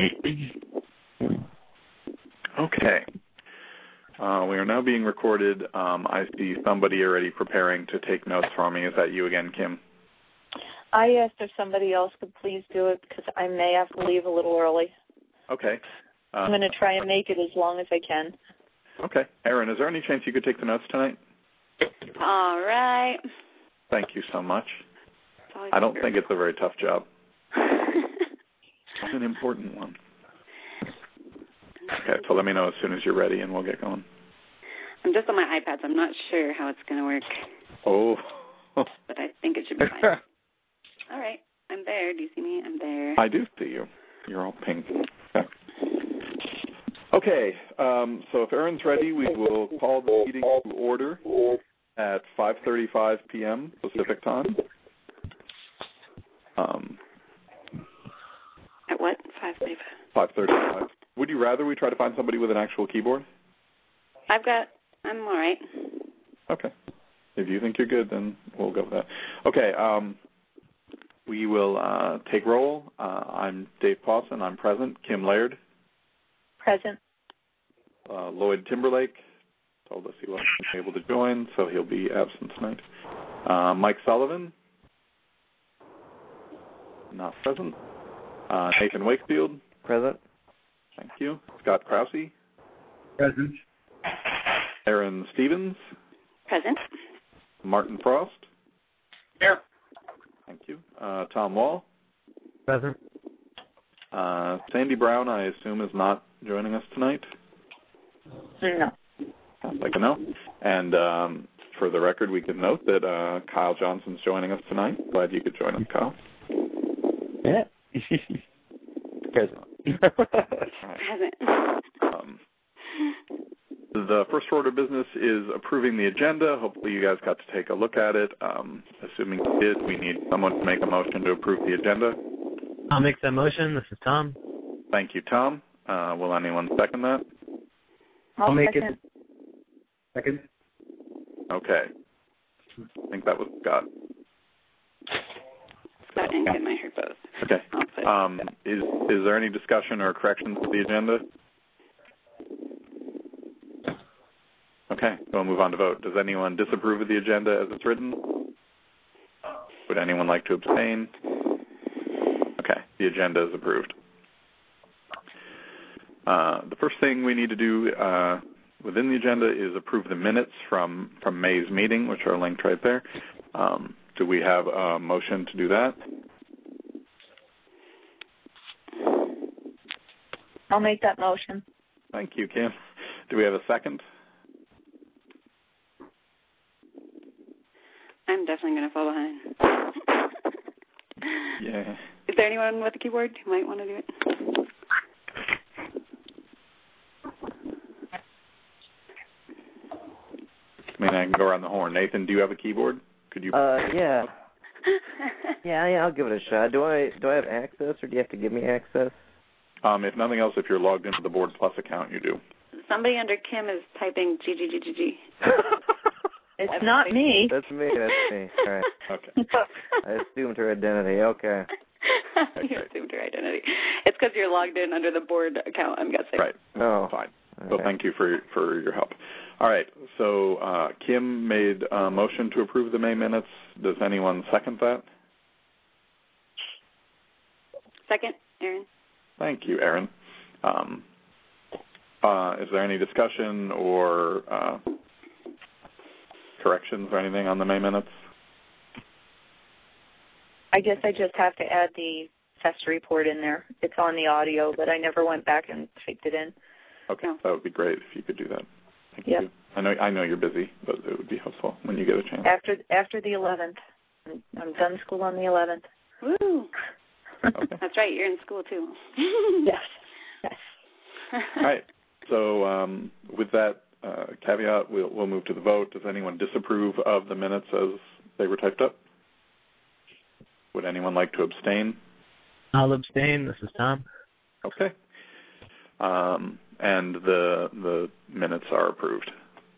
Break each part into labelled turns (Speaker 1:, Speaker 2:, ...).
Speaker 1: Okay. We are now being recorded. I see somebody already preparing to take notes for me. Is that you again, Kim?
Speaker 2: I asked if somebody else could please do it because I may have to leave a little early.
Speaker 1: Okay.
Speaker 2: I'm going to try and make it as long as I can.
Speaker 1: Okay. Erin, is there any chance you could take the notes tonight?
Speaker 3: All right.
Speaker 1: Thank you so much. I don't think it's a very tough job. It's an important one. Okay, so let me know as soon as you're ready and we'll get going.
Speaker 3: I'm just on my iPad, so I'm not sure how it's going to work.
Speaker 1: Oh.
Speaker 3: But I think it should be fine. All right. I'm there. Do you see me? I'm there.
Speaker 1: I do see you. You're all pink. Okay, so if Erin's ready, we will call the meeting to order at 5:35 p.m. Pacific time.
Speaker 3: At what? 5:35.
Speaker 1: 5:35. Would you rather we try to find somebody with an actual keyboard?
Speaker 3: I'm all right.
Speaker 1: Okay. If you think you're good, then we'll go with that. Okay, we will take roll. I'm Dave Pawson. I'm present. Kim Laird.
Speaker 2: Present.
Speaker 1: Lloyd Timberlake told us he wasn't able to join, so he'll be absent tonight. Mike Sullivan. Not present. Nathan Wakefield.
Speaker 4: Present.
Speaker 1: Thank you. Scott Krause.
Speaker 5: Present.
Speaker 1: Erin Stevens.
Speaker 3: Present.
Speaker 1: Martin Frost.
Speaker 5: Here.
Speaker 1: Thank you. Tom Wall.
Speaker 4: Present.
Speaker 1: Sandy Brown, I assume, is not joining us tonight.
Speaker 2: No.
Speaker 1: Sounds like a no. And for the record, we can note that Kyle Johnson's joining us tonight. Glad you could join us, Kyle.
Speaker 4: Yeah. Present.
Speaker 3: Present.
Speaker 1: The first order of business is approving the agenda. Hopefully you guys got to take a look at it. Assuming you did, we need someone to make a motion to approve the agenda.
Speaker 4: I'll make that motion. This is Tom.
Speaker 1: Thank you, Tom. Will anyone second that?
Speaker 2: I'll
Speaker 4: make
Speaker 2: second.
Speaker 5: Second.
Speaker 1: Okay. I think that was Scott.
Speaker 3: Scott and Kim, I heard both.
Speaker 1: Okay. Is there any discussion or corrections to the agenda? Okay, we'll move on to vote. Does anyone disapprove of the agenda as it's written? Would anyone like to abstain? Okay, the agenda is approved. The first thing we need to do within the agenda is approve the minutes from May's meeting, which are linked right there. Do we have a motion to do that?
Speaker 2: I'll make that motion.
Speaker 1: Thank you, Kim. Do we have a second?
Speaker 3: I'm definitely going to fall behind.
Speaker 1: Yeah.
Speaker 3: Is there anyone with a keyboard who might want to do it?
Speaker 1: I mean, I can go around the horn. Nathan, do you have a keyboard? Could you?
Speaker 4: Yeah. Yeah, I'll give it a shot. Do I have access, or do you have to give me access?
Speaker 1: If nothing else, if you're logged into the Board Plus account, you do.
Speaker 3: Somebody under Kim is typing GGGGG.
Speaker 2: It's not me.
Speaker 4: That's me. All right.
Speaker 1: Okay.
Speaker 4: I assumed her identity. Okay.
Speaker 3: You assumed her identity. It's because you're logged in under the board account, I'm guessing.
Speaker 1: Right.
Speaker 4: Oh.
Speaker 1: Fine. So thank you for your help. All right. So Kim made a motion to approve the May minutes. Does anyone second that?
Speaker 3: Second, Erin.
Speaker 1: Thank you, Erin. Is there any discussion or corrections or anything on the May minutes?
Speaker 2: I guess I just have to add the test report in there. It's on the audio, but I never went back and typed it in.
Speaker 1: Okay,
Speaker 3: No.
Speaker 1: that would be great if you could do that. Thank
Speaker 2: Yep.
Speaker 1: you. I know you're busy, but it would be helpful when you get a chance.
Speaker 2: After the 11th. I'm done school on the 11th.
Speaker 3: Woo!
Speaker 1: Okay.
Speaker 3: That's right, you're in school too.
Speaker 2: Yes.
Speaker 1: All right. So with that caveat, we'll move to the vote. Does anyone disapprove of the minutes as they were typed up? Would anyone like to abstain?
Speaker 4: I'll abstain. This is Tom.
Speaker 1: Okay. And the minutes are approved.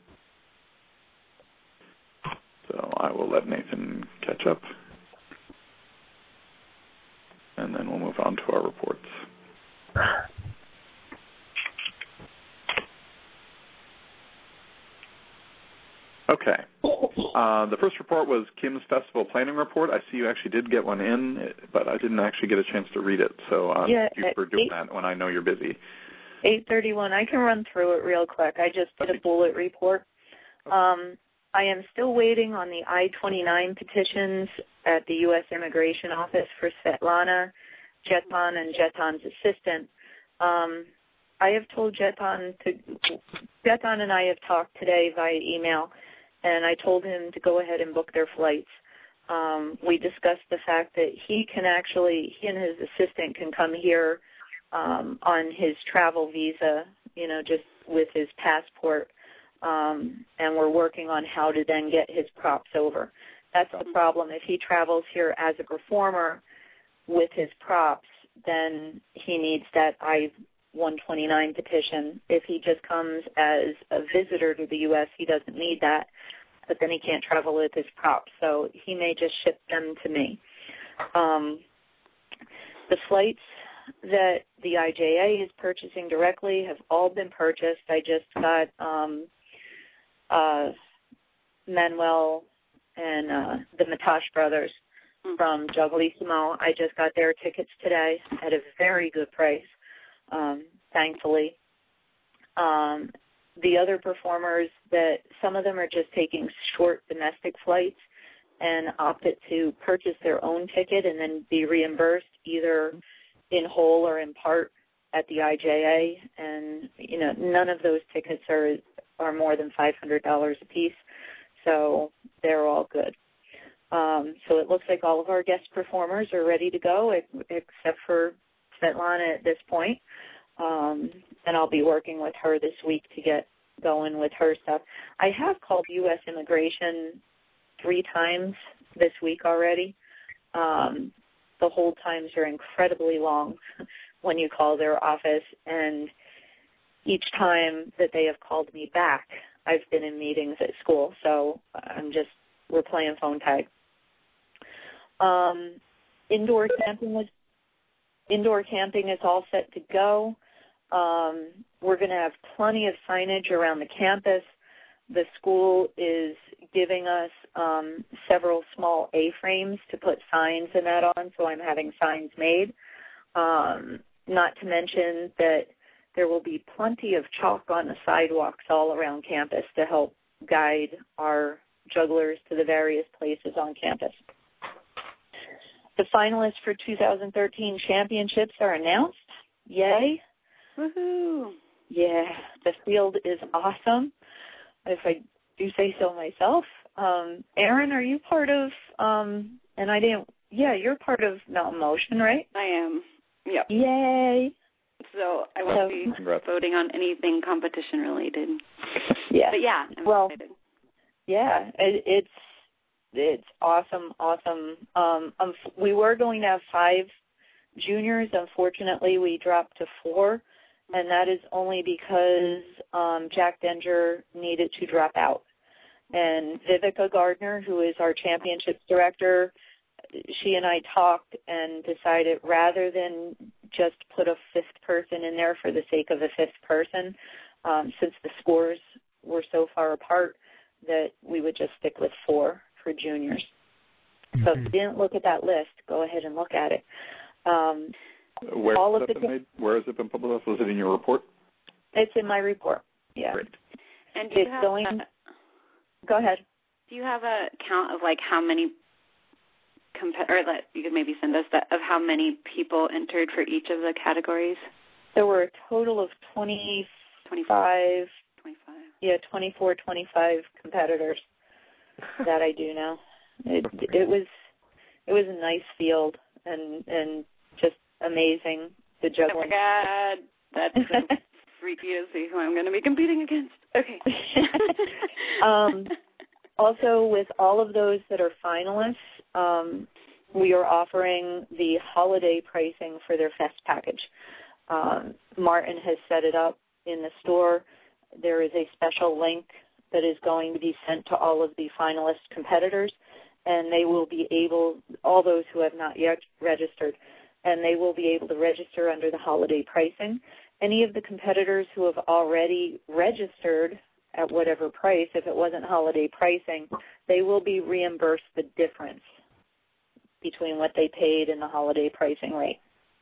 Speaker 1: So I will let Nathan catch up. And then we'll move on to our reports. Okay. The first report was Kim's Festival Planning Report. I see you actually did get one in, but I didn't actually get a chance to read it. So thank you for doing that when I know you're busy.
Speaker 2: 8:31. I can run through it real quick. I just did a bullet report. Okay. I am still waiting on the I-29 petitions at the U.S. Immigration Office for Svetlana, Jeton, and Jeton's assistant. I have told Jeton and I have talked today via email, and I told him to go ahead and book their flights. We discussed the fact that he and his assistant can come here on his travel visa, just with his passport, and we're working on how to then get his props over. That's the problem. If he travels here as a performer with his props, then he needs that I-129 petition. If he just comes as a visitor to the U.S., he doesn't need that, but then he can't travel with his props, so he may just ship them to me. The flights that the IJA is purchasing directly have all been purchased. I just got Manuel and the Matash brothers from Jugglissimo. I just got their tickets today at a very good price, thankfully. The other performers, that some of them are just taking short domestic flights and opted to purchase their own ticket and then be reimbursed either in whole or in part at the IJA. And, none of those tickets are more than $500 a piece, so they're all good. So it looks like all of our guest performers are ready to go, except for Svetlana at this point. And I'll be working with her this week to get going with her stuff. I have called U.S. Immigration 3 times this week already. The hold times are incredibly long when you call their office, and each time that they have called me back, I've been in meetings at school, so we're playing phone tag. Indoor camping is all set to go. We're going to have plenty of signage around the campus. The school is giving us several small A-frames to put signs and that on, so I'm having signs made. Not to mention that there will be plenty of chalk on the sidewalks all around campus to help guide our jugglers to the various places on campus. The finalists for 2013 championships are announced. Yay.
Speaker 3: Woohoo.
Speaker 2: Yeah, the field is awesome, if I do say so myself. Erin, are you part of, you're part of Mountain Motion, right?
Speaker 3: I am, yep.
Speaker 2: Yay.
Speaker 3: So I won't be voting on anything competition related.
Speaker 2: Yeah.
Speaker 3: But yeah, I'm excited.
Speaker 2: Yeah, it's awesome. We were going to have 5 juniors. Unfortunately, we dropped to 4, and that is only because Jack Denger needed to drop out. And Vivica Gardner, who is our championships director, she and I talked and decided rather than just put a 5th person in there for the sake of a 5th person, since the scores were so far apart, that we would just stick with 4 for juniors. So if you didn't look at that list, go ahead and look at it.
Speaker 1: Where has it been published? Was it in your report?
Speaker 2: It's in my report, yeah.
Speaker 1: Great.
Speaker 3: And
Speaker 2: go ahead.
Speaker 3: Do you have a count of how many or that you could maybe send us that of how many people entered for each of the categories?
Speaker 2: There were a total of 25. Yeah, 25 competitors that I do know. It was a nice field and just amazing. The juggling.
Speaker 3: Oh my God, that's so freaky to see who I'm going to be competing against. Okay.
Speaker 2: Also, with all of those that are finalists, we are offering the holiday pricing for their fest package. Martin has set it up in the store. There is a special link that is going to be sent to all of the finalist competitors, and they will be able, all those who have not yet registered, and they will be able to register under the holiday pricing. Any of the competitors who have already registered at whatever price, if it wasn't holiday pricing, they will be reimbursed the difference between what they paid and the holiday pricing rate.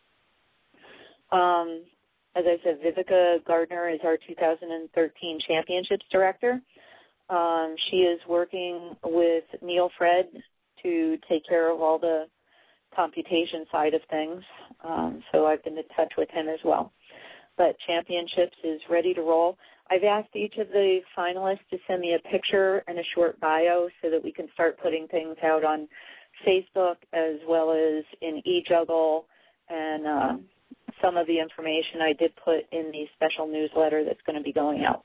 Speaker 2: As I said, Vivica Gardner is our 2013 Championships Director. She is working with Neil Fred to take care of all the computation side of things, so I've been in touch with him as well. But Championships is ready to roll. I've asked each of the finalists to send me a picture and a short bio so that we can start putting things out on Facebook as well as in eJuggle, and some of the information I did put in the special newsletter that's going to be going out.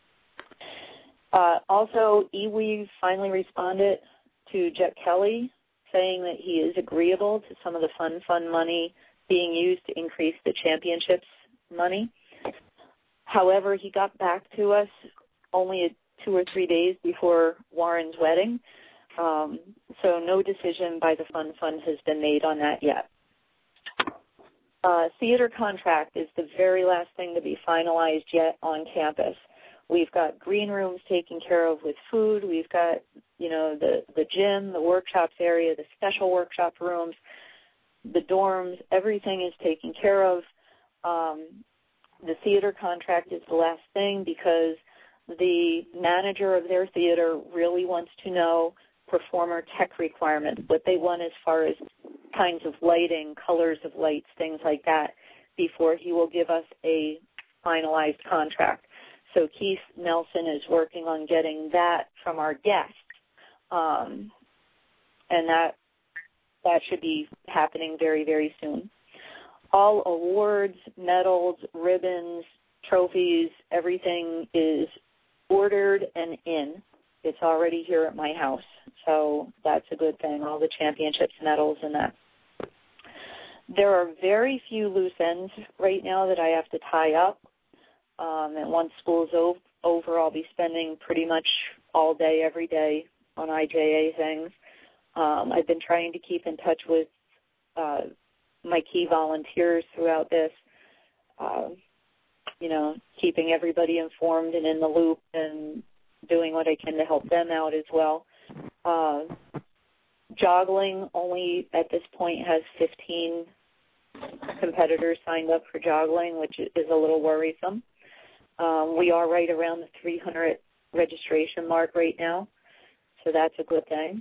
Speaker 2: Also, eWeave finally responded to Jet Kelly saying that he is agreeable to some of the fund money being used to increase the championships money. However, he got back to us only 2 or 3 days before Warren's wedding, so no decision by the fund has been made on that yet. Theater contract is the very last thing to be finalized yet on campus. We've got green rooms taken care of with food. We've got, the gym, the workshops area, the special workshop rooms, the dorms. Everything is taken care of. The theater contract is the last thing because the manager of their theater really wants to know performer tech requirements, what they want as far as kinds of lighting, colors of lights, things like that, before he will give us a finalized contract. So Keith Nelson is working on getting that from our guests, and that should be happening very, very soon. All awards, medals, ribbons, trophies, everything is ordered and in. It's already here at my house, so that's a good thing, all the championships, medals, and that. There are very few loose ends right now that I have to tie up. And once school's over, I'll be spending pretty much all day, every day on IJA things. I've been trying to keep in touch with my key volunteers throughout this, keeping everybody informed and in the loop and doing what I can to help them out as well. Joggling only at this point has 15 competitors signed up for joggling, which is a little worrisome. We are right around the 300 registration mark right now, so that's a good thing.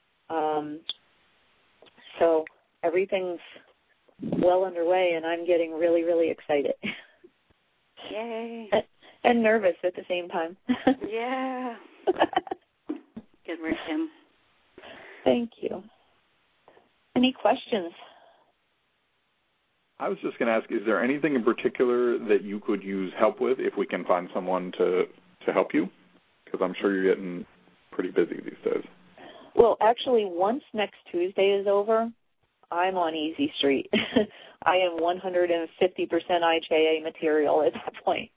Speaker 2: So everything's well underway, and I'm getting really, really excited.
Speaker 3: Yay.
Speaker 2: And nervous at the same time.
Speaker 3: Yeah. Good work, Kim.
Speaker 2: Thank you. Any questions?
Speaker 1: I was just going to ask, is there anything in particular that you could use help with if we can find someone to help you? Because I'm sure you're getting pretty busy these days.
Speaker 2: Well, actually, once next Tuesday is over, I'm on easy street. I am 150% IJA material at that point.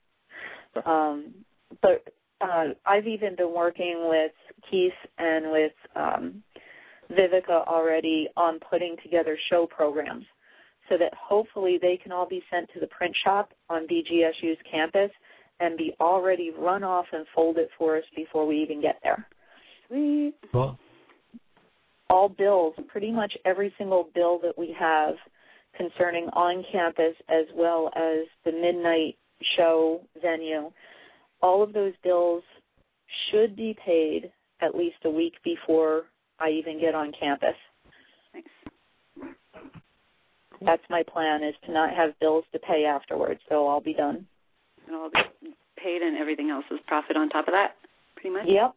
Speaker 2: But I've even been working with Keith and with Vivica already on putting together show programs so that hopefully they can all be sent to the print shop on BGSU's campus and be already run off and folded for us before we even get there.
Speaker 3: Sweet.
Speaker 5: Cool.
Speaker 2: All bills, pretty much every single bill that we have concerning on campus as well as the midnight show venue, all of those bills should be paid at least a week before I even get on campus.
Speaker 3: Nice.
Speaker 2: That's my plan, is to not have bills to pay afterwards, so I'll be done.
Speaker 3: And all be paid and everything else is profit on top of that, pretty much?
Speaker 2: Yep.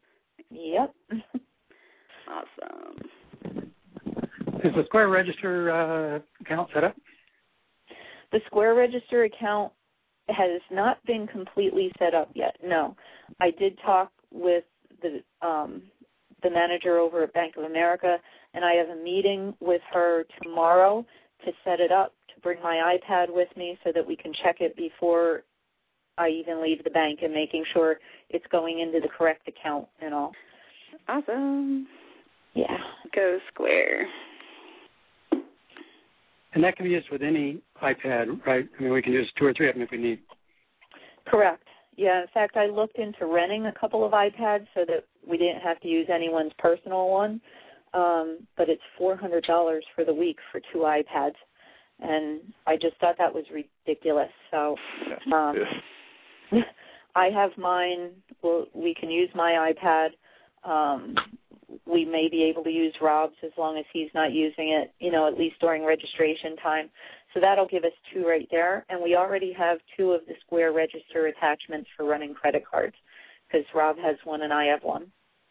Speaker 3: Awesome.
Speaker 5: Is the Square Register account set up?
Speaker 2: The Square Register account has not been completely set up yet, no. I did talk with the manager over at Bank of America, and I have a meeting with her tomorrow to set it up, to bring my iPad with me so that we can check it before I even leave the bank and making sure it's going into the correct account and all.
Speaker 3: Awesome.
Speaker 2: Yeah.
Speaker 3: Go Square.
Speaker 5: And that can be used with any iPad, right? I mean, we can use 2 or 3 of them if we need.
Speaker 2: Correct. Yeah, in fact, I looked into renting a couple of iPads so that we didn't have to use anyone's personal one, but it's $400 for the week for 2 iPads, and I just thought that was ridiculous. So I have mine. We can use my iPad. We may be able to use Rob's as long as he's not using it, at least during registration time. So that'll give us 2 right there. And we already have 2 of the Square Register attachments for running credit cards because Rob has one and I have one.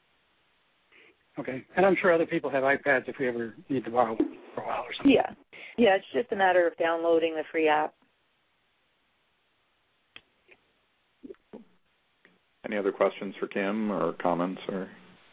Speaker 5: Okay. And I'm sure other people have iPads if we ever need to borrow for a while or something.
Speaker 2: Yeah. Yeah, it's just a matter of downloading the free app.
Speaker 1: Any other questions for Kim or comments? Or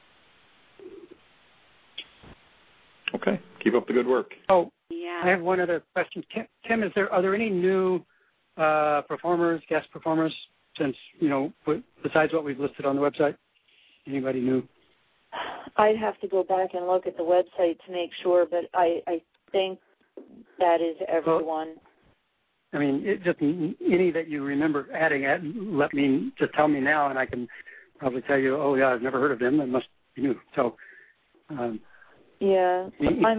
Speaker 1: okay, keep up the good work.
Speaker 5: Oh,
Speaker 3: yeah.
Speaker 5: I have one other question. Kim, are there any new guest performers since, besides what we've listed on the website? Anybody new?
Speaker 2: I'd have to go back and look at the website to make sure, but I think that is everyone.
Speaker 5: Well, I mean, just any that you remember adding, just tell me now, and I can probably tell you, oh, yeah, I've never heard of them. That must be new. So,
Speaker 2: yeah,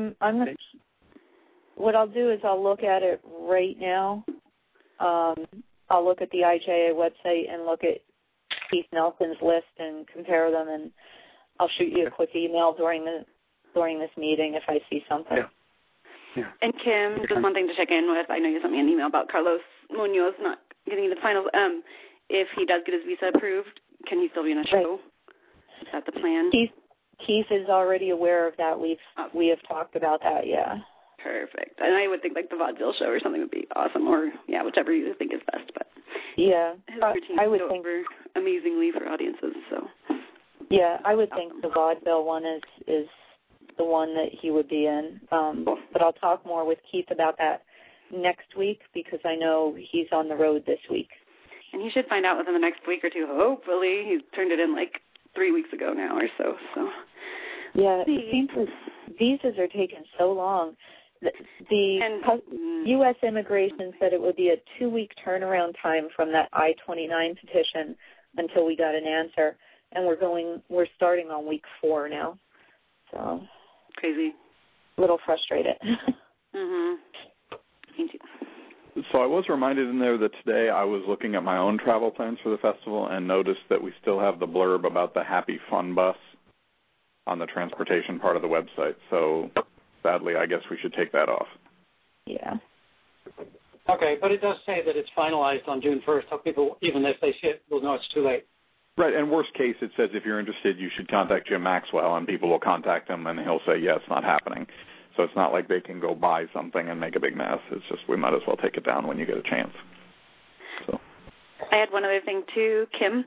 Speaker 2: what I'll do is I'll look at it right now. I'll look at the IJA website and look at Keith Nelson's list and compare them, and I'll shoot you a quick email during this meeting if I see something.
Speaker 5: Yeah. Yeah.
Speaker 3: And Kim, just one thing to check in with. I know you sent me an email about Carlos Munoz not getting the finals. If he does get his visa approved, can he still be in a show? Is that the plan?
Speaker 2: Keith is already aware of that. We have talked about that. Yeah.
Speaker 3: Perfect. And I would think like the vaudeville show or something would be awesome, or whichever you think is best. But
Speaker 2: yeah,
Speaker 3: his routine
Speaker 2: I would
Speaker 3: goes
Speaker 2: think
Speaker 3: over amazingly for audiences. So
Speaker 2: yeah, I would think the vaudeville one is the one that he would be in. But I'll talk more with Keith about that next week because I know he's on the road this week.
Speaker 3: And he should find out within the next week or two, hopefully. He turned it in like 3 weeks ago now or so.
Speaker 2: Yeah, it seems like visas are taking so long. The U.S. Immigration said it would be a 2-week turnaround time from that I-29 petition until we got an answer. And we're starting on week 4 now. So
Speaker 3: crazy.
Speaker 2: A little frustrated.
Speaker 3: Mhm. Me too.
Speaker 1: So I was reminded in there that today I was looking at my own travel plans for the festival and noticed that we still have the blurb about the Happy Fun Bus on the transportation part of the website. So sadly, I guess we should take that off.
Speaker 2: Yeah.
Speaker 5: Okay, but it does say that it's finalized on June 1st, so people, even if they see it, will know it's too late.
Speaker 1: Right, and worst case, it says if you're interested, you should contact Jim Maxwell, and people will contact him, and he'll say, yeah, it's not happening. So it's not like they can go buy something and make a big mess. It's just we might as well take it down when you get a chance. So
Speaker 3: I had one other thing, too, Kim.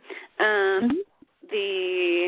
Speaker 3: The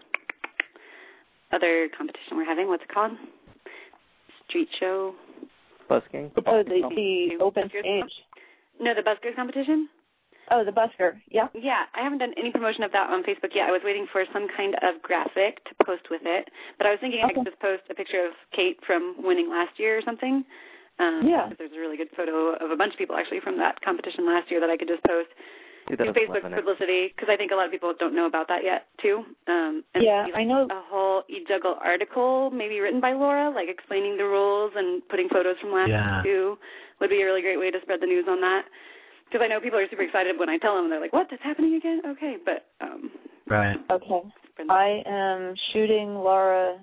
Speaker 3: other competition we're having, what's it called? Street show?
Speaker 4: Busking?
Speaker 2: The open stage.
Speaker 3: No, the buskers competition?
Speaker 2: Oh, the busker, yeah.
Speaker 3: Yeah, I haven't done any promotion of that on Facebook yet. I was waiting for some kind of graphic to post with it. But I was thinking I could just post a picture of Kate from winning last year or something.
Speaker 2: Yeah.
Speaker 3: There's a really good photo of a bunch of people, actually, from that competition last year that I could just post. Do Facebook publicity, because I think a lot of people don't know about that yet, too.
Speaker 2: Yeah, I know.
Speaker 3: A whole eJuggle article, maybe written by Laura, like explaining the rules and putting photos from last year, too, would be a really great way to spread the news on that. Because I know people are super excited when I tell them. They're like, what, that's happening again? Okay, but...
Speaker 4: right.
Speaker 2: Okay. I am shooting Laura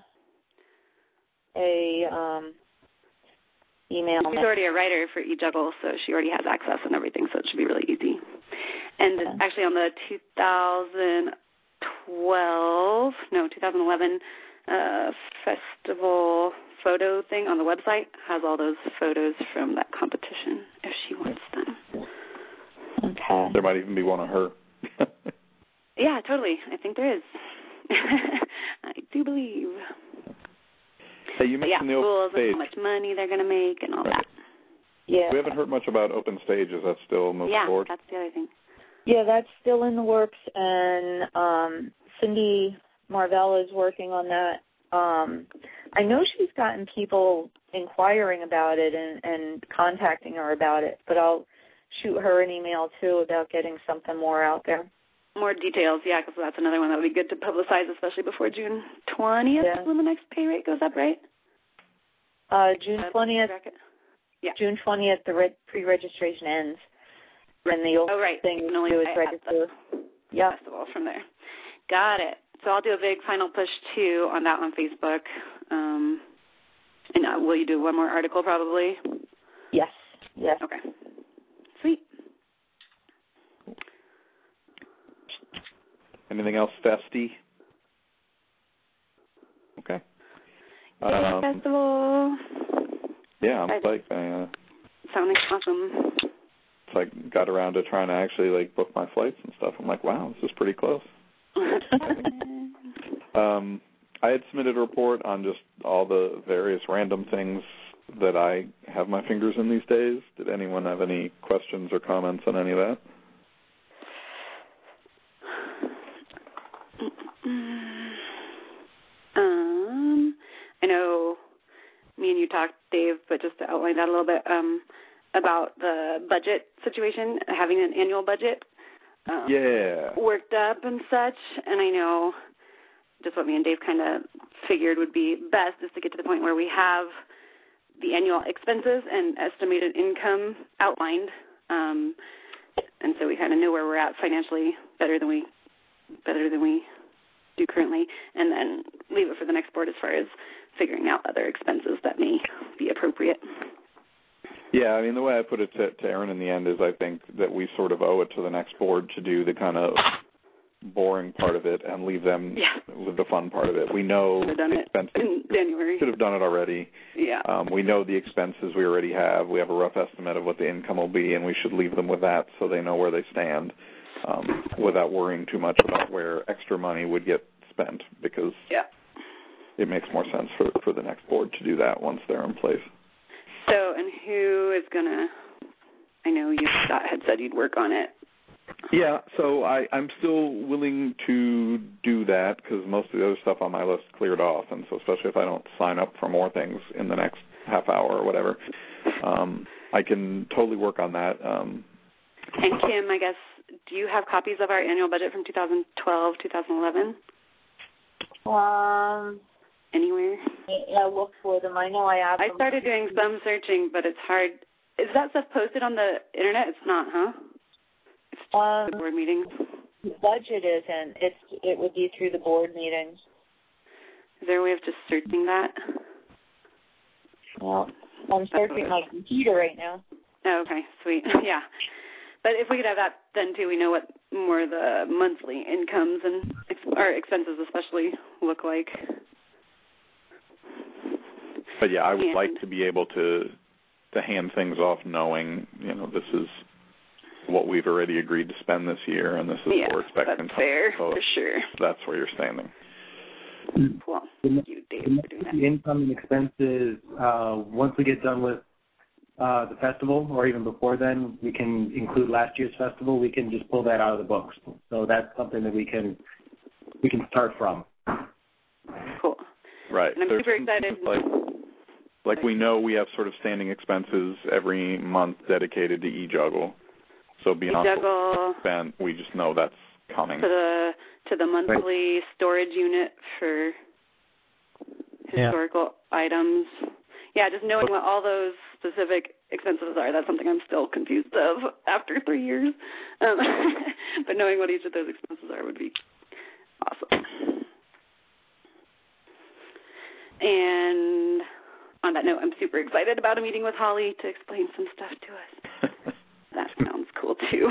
Speaker 2: a email.
Speaker 3: She's already a writer for eJuggle, so she already has access and everything, so it should be really easy. And actually on the 2011 festival photo thing on the website has all those photos from that competition if she wants them.
Speaker 2: Okay.
Speaker 1: There might even be one of her.
Speaker 3: Yeah, totally. I think there is. I do believe.
Speaker 1: Hey, you mentioned the open stage.
Speaker 3: And how much money they're going to make and all that.
Speaker 2: Yeah.
Speaker 1: We haven't heard much about open stage. Is that still moving forward?
Speaker 3: Yeah, that's the other thing.
Speaker 2: Yeah, that's still in the works, and Cindy Marvell is working on that. I know she's gotten people inquiring about it and contacting her about it, but I'll shoot her an email, too, about getting something more out there.
Speaker 3: More details, yeah, because that's another one that would be good to publicize, especially before June 20th when the next pay rate goes up, right?
Speaker 2: June 20th.
Speaker 3: Yeah.
Speaker 2: June 20th, the pre-registration ends. And the only thing you can do is register.
Speaker 3: Yeah. Festival from there. Got it. So I'll do a big final push, too, on that on Facebook. And will you do one more article probably?
Speaker 2: Yes.
Speaker 3: Okay. Sweet.
Speaker 1: Anything else, Festy? Okay.
Speaker 3: Festival.
Speaker 1: Yeah, I'm psyched.
Speaker 3: Sounding awesome.
Speaker 1: So I got around to trying to actually book my flights and stuff. I'm like, wow, this is pretty close. I had submitted a report on just all the various random things that I have my fingers in these days. Did anyone have any questions or comments on any of that?
Speaker 3: I know me and you talked, Dave, but just to outline that a little bit, about the budget situation, having an annual budget. Worked up and such, and I know just what me and Dave kind of figured would be best is to get to the point where we have the annual expenses and estimated income outlined, and so we kind of know where we're at financially better than we do currently, and then leave it for the next board as far as figuring out other expenses that may be appropriate.
Speaker 1: Yeah, I mean, the way I put it to Aaron in the end is I think that we sort of owe it to the next board to do the kind of boring part of it and leave them with the fun part of it. We know the expenses.
Speaker 3: In January.
Speaker 1: Should have done it already.
Speaker 3: Yeah.
Speaker 1: We know the expenses we already have. We have a rough estimate of what the income will be, and we should leave them with that so they know where they stand without worrying too much about where extra money would get spent, because it makes more sense for the next board to do that once they're in place.
Speaker 3: So, and who is going to, I know you had said you'd work on it.
Speaker 1: Yeah, so I'm still willing to do that because most of the other stuff on my list cleared off, and so especially if I don't sign up for more things in the next half hour or whatever, I can totally work on that. And
Speaker 3: Kim, I guess, do you have copies of our annual budget from 2012, 2011? Anywhere?
Speaker 2: I look for them. I know I have them.
Speaker 3: I started doing some searching, but it's hard. Is that stuff posted on the internet? It's not, huh? It's just the board meetings.
Speaker 2: The budget isn't. It would be through the board meetings.
Speaker 3: Is there a way of just searching that?
Speaker 2: Well, I'm searching my computer right now.
Speaker 3: Oh, okay, sweet. Yeah. But if we could have that then, too, we know what more the monthly incomes and or expenses especially look like.
Speaker 1: But, yeah, I would like to be able to hand things off knowing, this is what we've already agreed to spend this year, and this is what we're expecting.
Speaker 3: That's fair, for sure.
Speaker 1: That's where you're standing.
Speaker 3: Well, thank you, Dave, for doing that.
Speaker 5: The income and expenses, once we get done with the festival, or even before then, we can include last year's festival. We can just pull that out of the books. So that's something that we can start from.
Speaker 3: Cool.
Speaker 1: Right.
Speaker 3: And I'm super excited.
Speaker 1: Like we know we have sort of standing expenses every month dedicated to eJuggle. So beyond what we spent, we just know that's coming.
Speaker 3: To the monthly storage unit for historical items. Yeah, just knowing what all those specific expenses are, that's something I'm still confused of after 3 years. But knowing what each of those expenses are would be awesome. And on that note, I'm super excited about a meeting with Holly to explain some stuff to us. That sounds cool, too.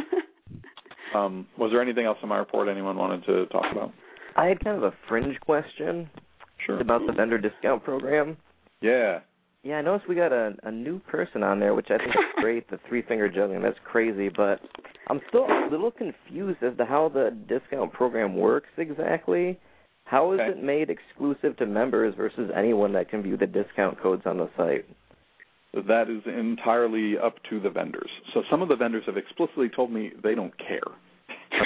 Speaker 1: Was there anything else in my report anyone wanted to talk about?
Speaker 4: I had kind of a fringe question about the vendor discount program.
Speaker 1: Yeah.
Speaker 4: Yeah, I noticed we got a new person on there, which I think is great, the three-finger juggling. That's crazy, but I'm still a little confused as to how the discount program works exactly. How is it made exclusive to members versus anyone that can view the discount codes on the site?
Speaker 1: That is entirely up to the vendors. So some of the vendors have explicitly told me they don't care.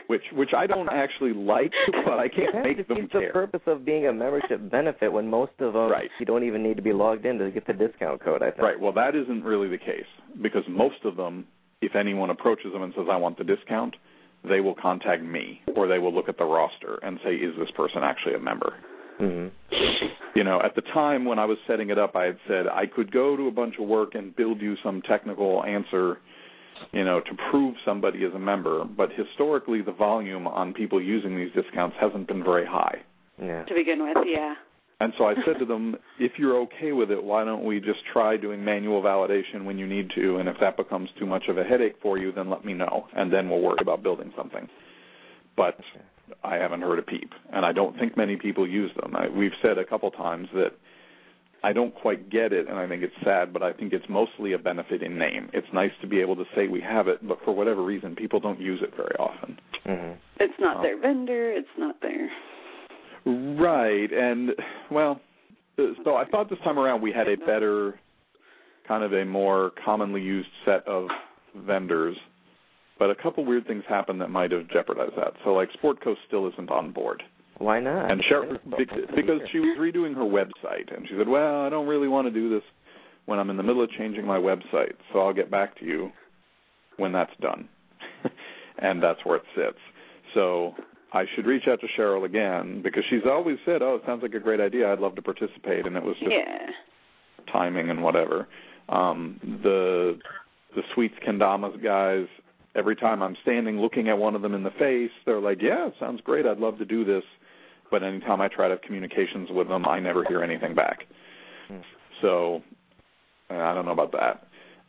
Speaker 1: which I don't actually like, but I can't make them care.
Speaker 4: The purpose of being a membership benefit when most of them you don't even need to be logged in to get the discount code, I think.
Speaker 1: Right. Well, that isn't really the case because most of them, if anyone approaches them and says, I want the discount, they will contact me or they will look at the roster and say, is this person actually a member? Mm-hmm. At the time when I was setting it up, I had said I could go to a bunch of work and build you some technical answer to prove somebody is a member, but historically the volume on people using these discounts hasn't been very high.
Speaker 3: Yeah. To begin with, yeah.
Speaker 1: And so I said to them, if you're okay with it, why don't we just try doing manual validation when you need to, and if that becomes too much of a headache for you, then let me know, and then we'll worry about building something. But I haven't heard a peep, and I don't think many people use them. We've said a couple times that I don't quite get it, and I think it's sad, but I think it's mostly a benefit in name. It's nice to be able to say we have it, but for whatever reason, people don't use it very often.
Speaker 3: Mm-hmm. It's not their vendor. It's not their...
Speaker 1: Right, and, well, so I thought this time around we had a better, kind of a more commonly used set of vendors, but a couple weird things happened that might have jeopardized that. So, like, Sportco still isn't on board.
Speaker 4: Why not?
Speaker 1: And because she was redoing her website, and she said, well, I don't really want to do this when I'm in the middle of changing my website, so I'll get back to you when that's done. And that's where it sits. So I should reach out to Cheryl again, because she's always said, oh, it sounds like a great idea, I'd love to participate, and it was just timing and whatever. The Sweets Kendamas guys, every time I'm standing looking at one of them in the face, they're like, yeah, it sounds great, I'd love to do this. But anytime I try to have communications with them, I never hear anything back. So I don't know about that.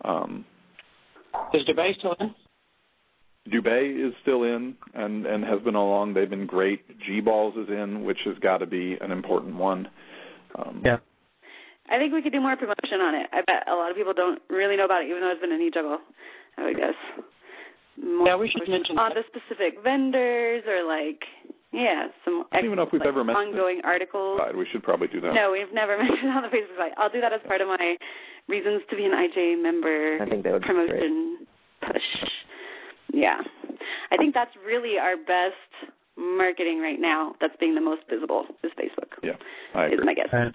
Speaker 6: Is Dubay still in?
Speaker 1: Dubay is still in and has been all along. They've been great. G-Balls is in, which has got to be an important one.
Speaker 6: Yeah.
Speaker 3: I think we could do more promotion on it. I bet a lot of people don't really know about it, even though it's been an e-juggle, I would guess.
Speaker 6: Yeah, we should mention
Speaker 3: on the specific vendors or some
Speaker 1: I don't even know if we've ever mentioned
Speaker 3: ongoing articles.
Speaker 1: We should probably do that.
Speaker 3: No, we've never mentioned it on the Facebook site. I'll do that as part of my reasons to be an IJ member
Speaker 4: I think that would
Speaker 3: promotion push. Yeah. I think that's really our best marketing right now. That's being the most visible is Facebook.
Speaker 1: Yeah, I agree.
Speaker 3: Is my guess.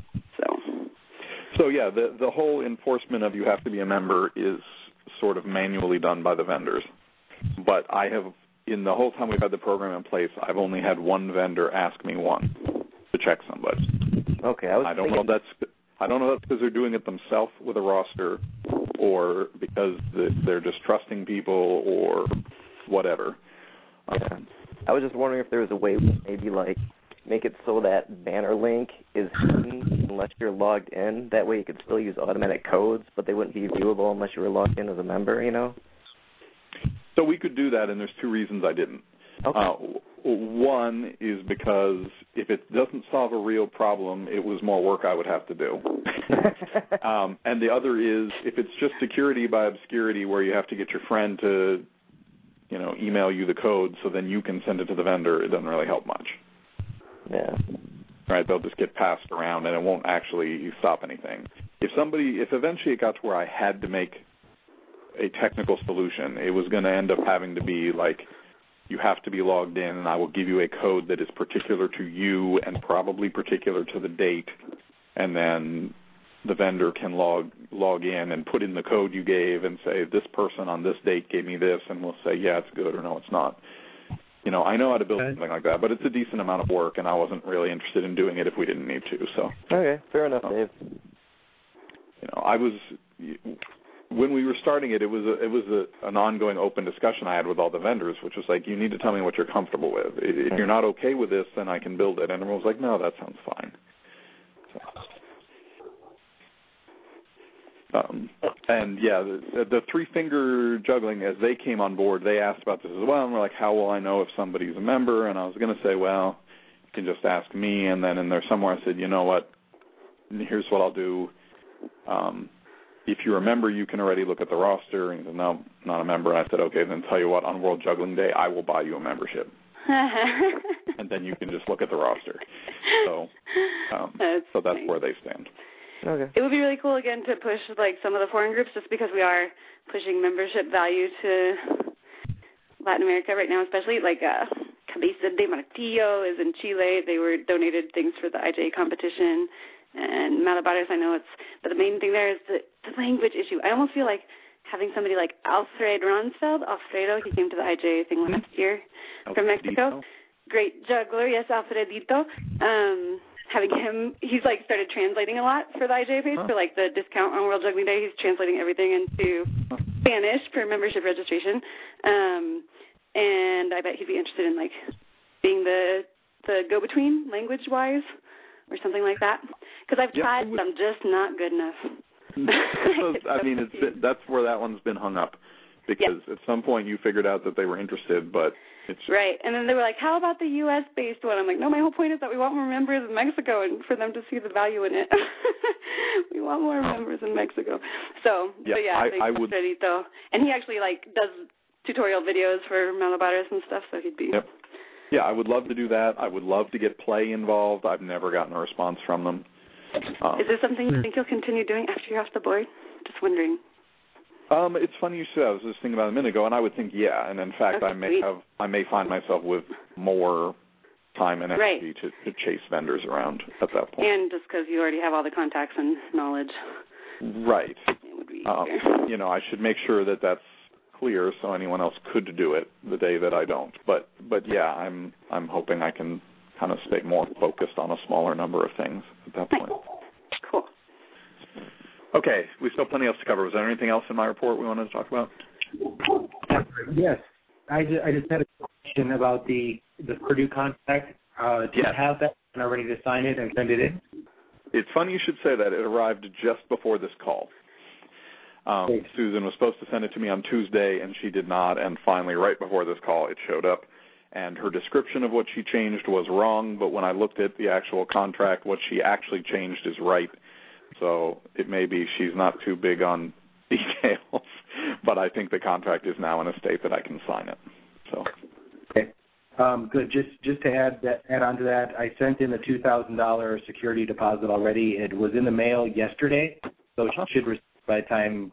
Speaker 1: So yeah, the whole enforcement of you have to be a member is sort of manually done by the vendors. But I have, in the whole time we've had the program in place, I've only had one vendor ask me once to check somebody.
Speaker 4: Okay,
Speaker 1: I don't know if that's because they're doing it themselves with a roster or because they're just trusting people or whatever.
Speaker 4: Yeah. I was just wondering if there was a way maybe make it so that banner link is hidden unless you're logged in. That way you could still use automatic codes, but they wouldn't be viewable unless you were logged in as a member,
Speaker 1: So we could do that, and there's two reasons I didn't.
Speaker 4: Okay.
Speaker 1: One is because if it doesn't solve a real problem, it was more work I would have to do. And the other is if it's just security by obscurity where you have to get your friend to, email you the code so then you can send it to the vendor, it doesn't really help much.
Speaker 4: Yeah.
Speaker 1: Right, they'll just get passed around, and it won't actually stop anything. If eventually it got to where I had to make a technical solution, it was going to end up having to be you have to be logged in, and I will give you a code that is particular to you and probably particular to the date, and then the vendor can log in and put in the code you gave and say, this person on this date gave me this, and we'll say, yeah, it's good, or no, it's not. I know how to build something like that, but it's a decent amount of work, and I wasn't really interested in doing it if we didn't need to. So
Speaker 4: okay, fair enough, Dave.
Speaker 1: When we were starting it, it was an ongoing open discussion I had with all the vendors, which was you need to tell me what you're comfortable with. If you're not okay with this, then I can build it. And everyone was like, no, that sounds fine. And yeah, the three-finger juggling, as they came on board, they asked about this as well, and we're like, how will I know if somebody's a member? And I was going to say, well, you can just ask me, and then in there somewhere I said, you know what, here's what I'll do. If you're a member, you can already look at the roster. And he said, no, not a member. And I said, okay, then tell you what, on World Juggling Day, I will buy you a membership. And then you can just look at the roster. So that's where they stand.
Speaker 4: Okay.
Speaker 3: It would be really cool, again, to push some of the foreign groups just because we are pushing membership value to Latin America right now, especially like Cabeza de Martillo is in Chile. They were donated things for the IJ competition, and Malabares, I know but the main thing there is the language issue. I almost feel like having somebody like Alfred Ronsfeld, Alfredo, he came to the IJ thing last year from Mexico. Great juggler, yes, Alfredito. Having him, he's like started translating a lot for the IJ page for like the discount on World Juggling Day. He's translating everything into Spanish for membership registration. And I bet he'd be interested in like being the go-between language-wise or something like that. Because I've tried, but I'm just not good enough.
Speaker 1: I mean, that's where that one's been hung up. Because at some point you figured out that they were interested, but it's
Speaker 3: right. And then they were like, how about the U.S.-based one? I'm like, no, my whole point is that we want more members in Mexico and for them to see the value in it. We want more members in Mexico. So,
Speaker 1: I would.
Speaker 3: And he actually like does tutorial videos for Malabares and stuff, so he'd be.
Speaker 1: Yep. Yeah, I would love to do that. I would love to get Play involved. I've never gotten a response from them.
Speaker 3: Is this something you think you'll continue doing after you're off the board? Just wondering.
Speaker 1: It's funny you said. I was just thinking about it a minute ago, and I would think and in fact, I may find myself with more time and energy to chase vendors around at that point.
Speaker 3: And just because you already have all the contacts and knowledge.
Speaker 1: Right.
Speaker 3: It would be easier.
Speaker 1: I should make sure that that's clear so anyone else could do it the day that I don't. But yeah, I'm hoping I can kind of stay more focused on a smaller number of things at that point.
Speaker 3: Cool.
Speaker 1: Okay, we still have plenty else to cover. Was there anything else in my report we wanted to talk about?
Speaker 5: Yes. I just had a question about the Purdue contract. Do you have that and are ready to sign it and send it in?
Speaker 1: It's funny you should say that. It arrived just before this call. Susan was supposed to send it to me on Tuesday, and she did not, and finally, right before this call, it showed up. And her description of what she changed was wrong, but when I looked at the actual contract, what she actually changed is right. So it may be she's not too big on details, but I think the contract is now in a state that I can sign it. So.
Speaker 5: Okay. Good. Just to add on to that, I sent in the $2,000 security deposit already. It was in the mail yesterday, so she should receive by the time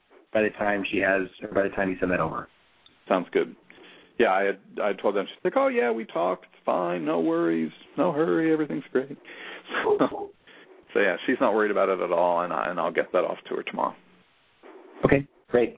Speaker 5: you send that over.
Speaker 1: Sounds good. Yeah, I told them, she's like, oh yeah, we talked, it's fine, no worries, no hurry, everything's great. So yeah, she's not worried about it at all, and I'll get that off to her tomorrow.
Speaker 5: Okay, great.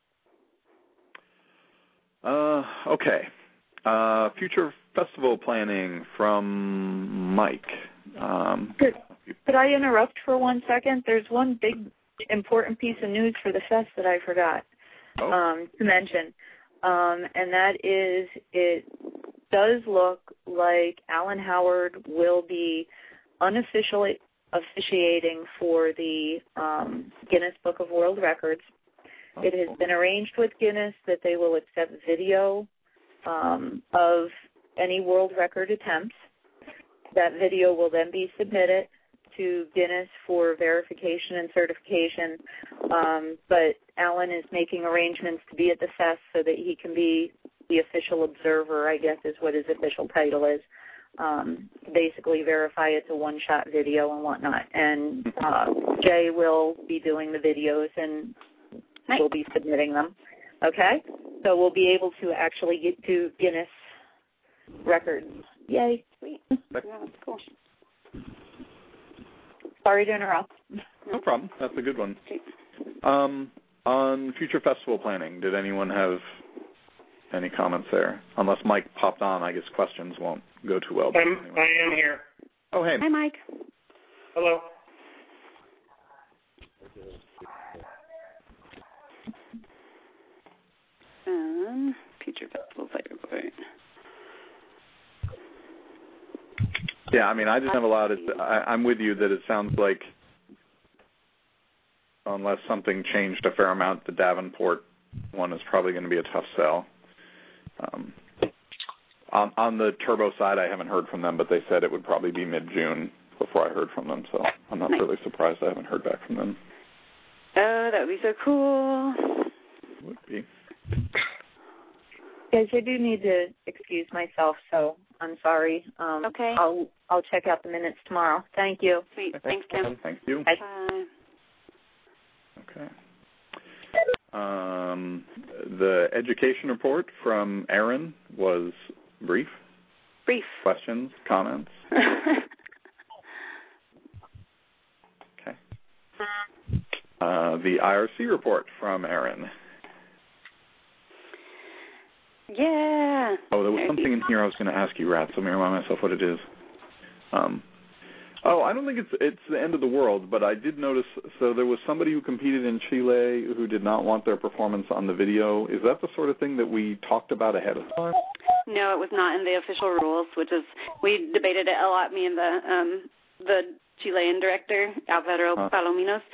Speaker 1: Okay. Future festival planning from Mike.
Speaker 2: Could I interrupt for 1 second? There's one big important piece of news for the fest that I forgot to mention, and that is it does look like Alan Howard will be unofficially officiating for the Guinness Book of World Records. It has been arranged with Guinness that they will accept video of any world record attempts. That video will then be submitted to Guinness for verification and certification, but Alan is making arrangements to be at the fest so that he can be the official observer, I guess is what his official title is, basically verify it's a one-shot video and whatnot. And Jay will be doing the videos and we'll be submitting them. Okay? So we'll be able to actually get to Guinness records. Yay.
Speaker 3: Sweet. Yeah, that's cool.
Speaker 2: Sorry to interrupt.
Speaker 1: No problem. That's a good one. On future festival planning, did anyone have any comments there? Unless Mike popped on, I guess questions won't go too well.
Speaker 7: I am here.
Speaker 1: Oh, hey.
Speaker 3: Hi, Mike.
Speaker 7: Hello.
Speaker 3: Future festival site report.
Speaker 1: Yeah, I mean, I just have a lot of, I'm with you that it sounds like unless something changed a fair amount, the Davenport one is probably going to be a tough sell. On the turbo side, I haven't heard from them, but they said it would probably be mid-June before I heard from them, so I'm not really surprised I haven't heard back from them.
Speaker 3: Oh, that would be so cool.
Speaker 1: Would be.
Speaker 2: Guys, I do need to excuse myself, so I'm sorry.
Speaker 3: Okay.
Speaker 2: I'll check out the minutes tomorrow. Thank you.
Speaker 3: Sweet. Thanks, Kim.
Speaker 1: Thank you.
Speaker 2: Bye.
Speaker 1: Okay. The education report from Aaron was brief.
Speaker 3: Brief.
Speaker 1: Questions, comments? Okay. The IRC report from Aaron.
Speaker 3: Yeah.
Speaker 1: Oh, there was something in here I was going to ask you, Rat, so let me remind myself what it is. I don't think it's the end of the world, but I did notice, so there was somebody who competed in Chile who did not want their performance on the video. Is that the sort of thing that we talked about ahead of time?
Speaker 3: No, it was not in the official rules, which is, we debated it a lot, me and the Chilean director, Alvaro Palominos,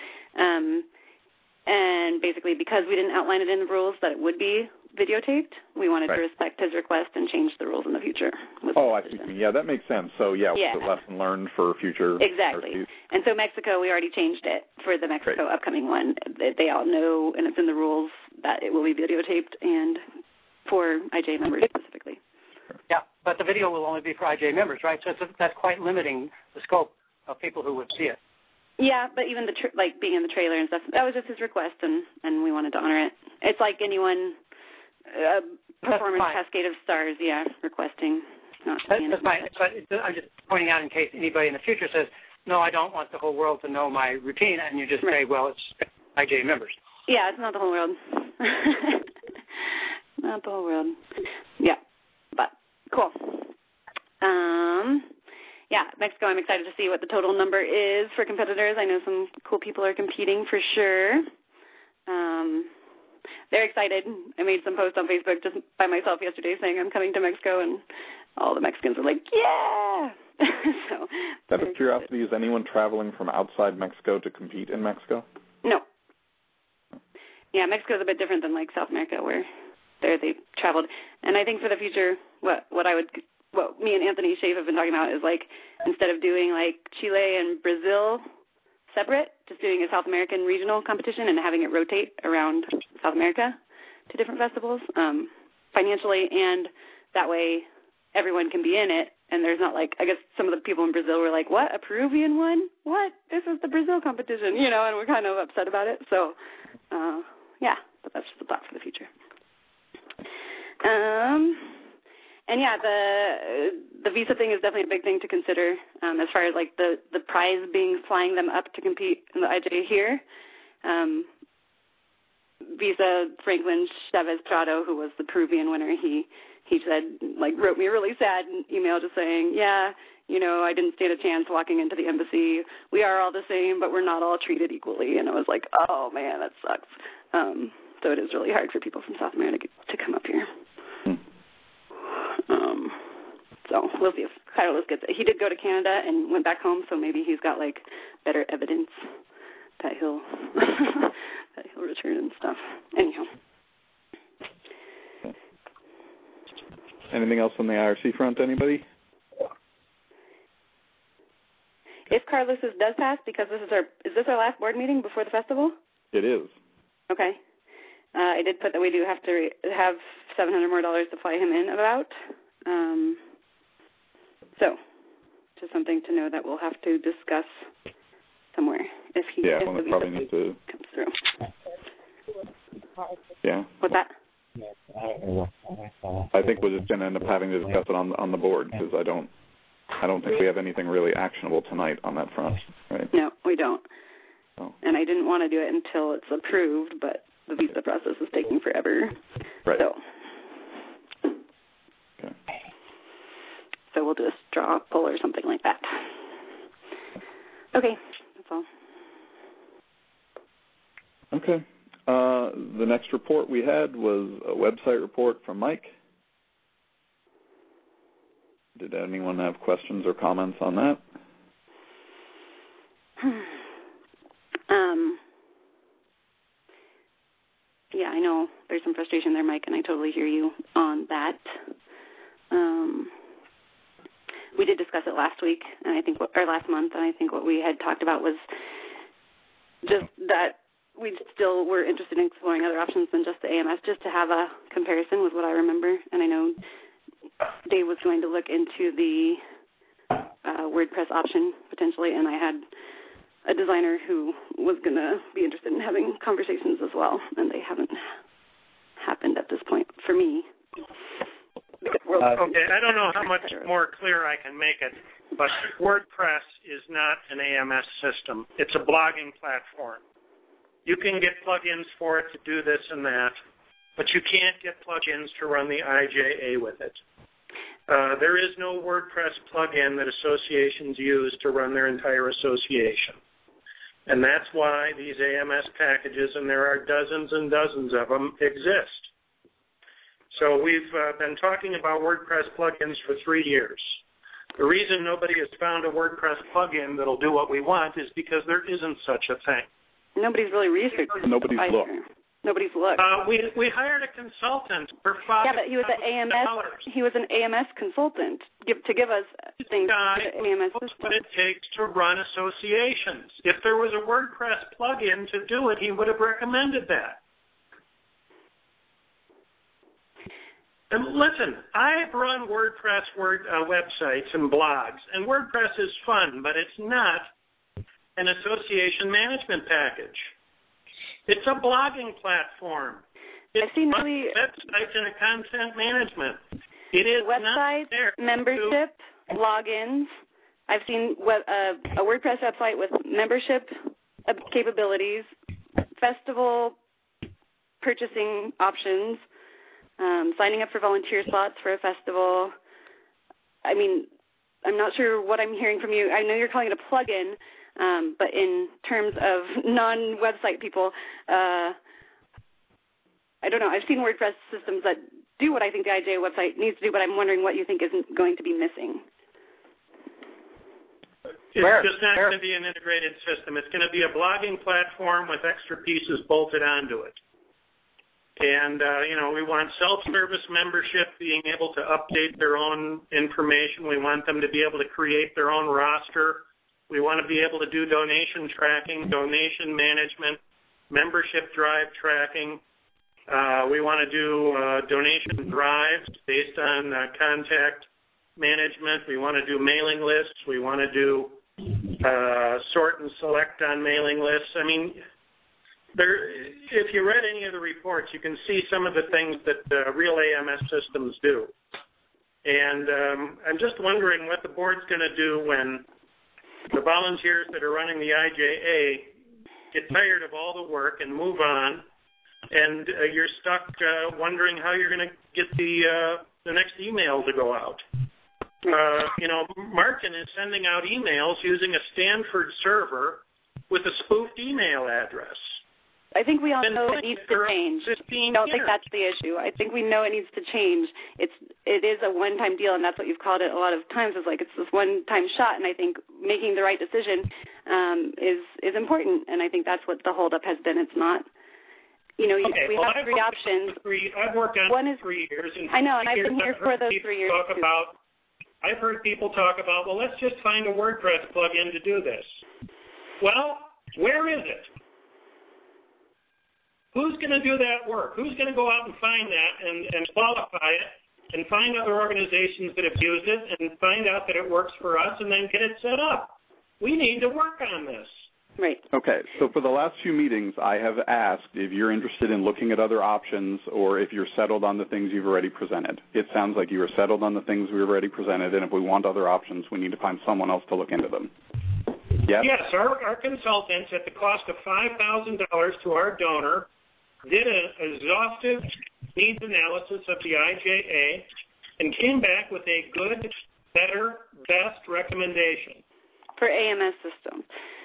Speaker 3: and basically because we didn't outline it in the rules that it would be videotaped, we wanted to respect his request and change the rules in the future.
Speaker 1: I see. Yeah, that makes sense. So, yeah. It's a lesson learned for future.
Speaker 3: Exactly. RCs. And so Mexico, we already changed it for the Mexico upcoming one. They all know, and it's in the rules, that it will be videotaped, and for IJ members specifically.
Speaker 6: Yeah, but the video will only be for IJ members, right? So that's quite limiting the scope of people who would see it.
Speaker 3: Yeah, but even being in the trailer and stuff, that was just his request, and we wanted to honor it. It's like anyone... performance cascade of stars, requesting not to be in it.
Speaker 6: But I'm just pointing out in case anybody in the future says, no, I don't want the whole world to know my routine, and you just say, well, it's IJ members.
Speaker 3: Yeah, it's not the whole world. Not the whole world. Yeah, but cool. Mexico, I'm excited to see what the total number is for competitors. I know some cool people are competing for sure. They're excited. I made some posts on Facebook just by myself yesterday saying I'm coming to Mexico, and all the Mexicans were like, yeah! So,
Speaker 1: out of curiosity, is anyone traveling from outside Mexico to compete in Mexico?
Speaker 3: No. Yeah, Mexico's a bit different than like South America, where they traveled. And I think for the future, what me and Anthony Schaaf have been talking about is like instead of doing like Chile and Brazil separate, just doing a South American regional competition and having it rotate around South America to different festivals financially, and that way everyone can be in it. And there's not like, I guess some of the people in Brazil were like, what, a Peruvian one? What? This is the Brazil competition, and we're kind of upset about it. So, but that's just a thought for the future. And yeah, the visa thing is definitely a big thing to consider as far as like the prize being flying them up to compete in the IJ here. Visa Franklin Chavez Prado, who was the Peruvian winner, he said, like, wrote me a really sad email just saying, I didn't stand a chance walking into the embassy. We are all the same, but we're not all treated equally. And I was like, oh man, that sucks. So it is really hard for people from South America to come up here. So we'll see if Carlos gets it. He did go to Canada and went back home, so maybe he's got like better evidence that he'll return and stuff. Anyhow.
Speaker 1: Anything else on the IRC front, anybody?
Speaker 3: If Carlos's does pass, because is this our last board meeting before the festival?
Speaker 1: It is.
Speaker 3: Okay. I did put that we do have to have $700 more to fly him in about. So, just something to know that we'll have to discuss somewhere if the
Speaker 1: probably need to
Speaker 3: comes through.
Speaker 1: Yeah.
Speaker 3: What's that?
Speaker 1: I think we're just going to end up having to discuss it on the board because I don't think we have anything really actionable tonight on that front, right?
Speaker 3: No, we don't.
Speaker 1: Oh.
Speaker 3: And I didn't want to do it until it's approved, but the visa process is taking forever.
Speaker 1: Right.
Speaker 3: So we'll just draw a poll or something like that. Okay, that's all.
Speaker 1: Okay. The next report we had was a website report from Mike. Did anyone have questions or comments on that?
Speaker 3: Yeah, I know there's some frustration there, Mike, and I totally hear you on that. We did discuss it last week, and I think, or last month, and I think what we had talked about was just that we still were interested in exploring other options than just the AMS, just to have a comparison with what I remember. And I know Dave was going to look into the WordPress option potentially, and I had a designer who was going to be interested in having conversations as well, and they haven't happened at this point for me.
Speaker 7: Okay, I don't know how much more clear I can make it, but WordPress is not an AMS system. It's a blogging platform. You can get plugins for it to do this and that, but you can't get plugins to run the IJA with it. There is no WordPress plugin that associations use to run their entire association. And that's why these AMS packages, and there are dozens and dozens of them, exist. So we've been talking about WordPress plugins for 3 years. The reason nobody has found a WordPress plugin that'll do what we want is because there isn't such a thing.
Speaker 3: Nobody's really researched it.
Speaker 1: Nobody's looked.
Speaker 3: Nobody's looked.
Speaker 7: We hired a consultant for $5,000.
Speaker 3: Yeah, but he was an AMS. He was an AMS consultant to give us things. AMS
Speaker 7: what it takes to run associations. If there was a WordPress plugin to do it, he would have recommended that. And listen, I've run WordPress websites and blogs, and WordPress is fun, but it's not an association management package. It's a blogging platform. It's websites and a content management. It is
Speaker 3: websites, membership, logins. I've seen a WordPress website with membership capabilities, festival purchasing options, signing up for volunteer slots for a festival. I mean, I'm not sure what I'm hearing from you. I know you're calling it a plugin, but in terms of non-website people, I don't know. I've seen WordPress systems that do what I think the IJA website needs to do, but I'm wondering what you think isn't going to be missing.
Speaker 7: It's just not going to be an integrated system. It's going to be a blogging platform with extra pieces bolted onto it. And, we want self-service membership being able to update their own information. We want them to be able to create their own roster. We want to be able to do donation tracking, donation management, membership drive tracking. We want to do donation drives based on contact management. We want to do mailing lists. We want to do sort and select on mailing lists. I mean, if you read any of the reports, you can see some of the things that real AMS systems do. And I'm just wondering what the board's going to do when the volunteers that are running the IJA get tired of all the work and move on, and you're stuck wondering how you're going to get the next email to go out. Martin is sending out emails using a Stanford server with a spoofed email address.
Speaker 3: I think we all know it needs to change. I don't think that's the issue. I think we know it needs to change. It is a one-time deal, and that's what you've called it a lot of times. Is like it's this one-time shot, and I think making the right decision is important, and I think that's what the holdup has been. It's not. We have three options.
Speaker 7: I've worked on it for 3 years.
Speaker 3: I know, and I've been here for those 3 years too.
Speaker 7: I've heard people talk about, well, let's just find a WordPress plugin to do this. Well, where is it? Who's going to do that work? Who's going to go out and find that and qualify it and find other organizations that have used it and find out that it works for us and then get it set up? We need to work on this.
Speaker 3: Right.
Speaker 1: Okay, so for the last few meetings, I have asked if you're interested in looking at other options or if you're settled on the things you've already presented. It sounds like you are settled on the things we've already presented, and if we want other options, we need to find someone else to look into them. Yes?
Speaker 7: Yes, our consultants at the cost of $5,000 to our donor did an exhaustive needs analysis of the IJA and came back with a good, better, best recommendation.
Speaker 3: For AMS systems.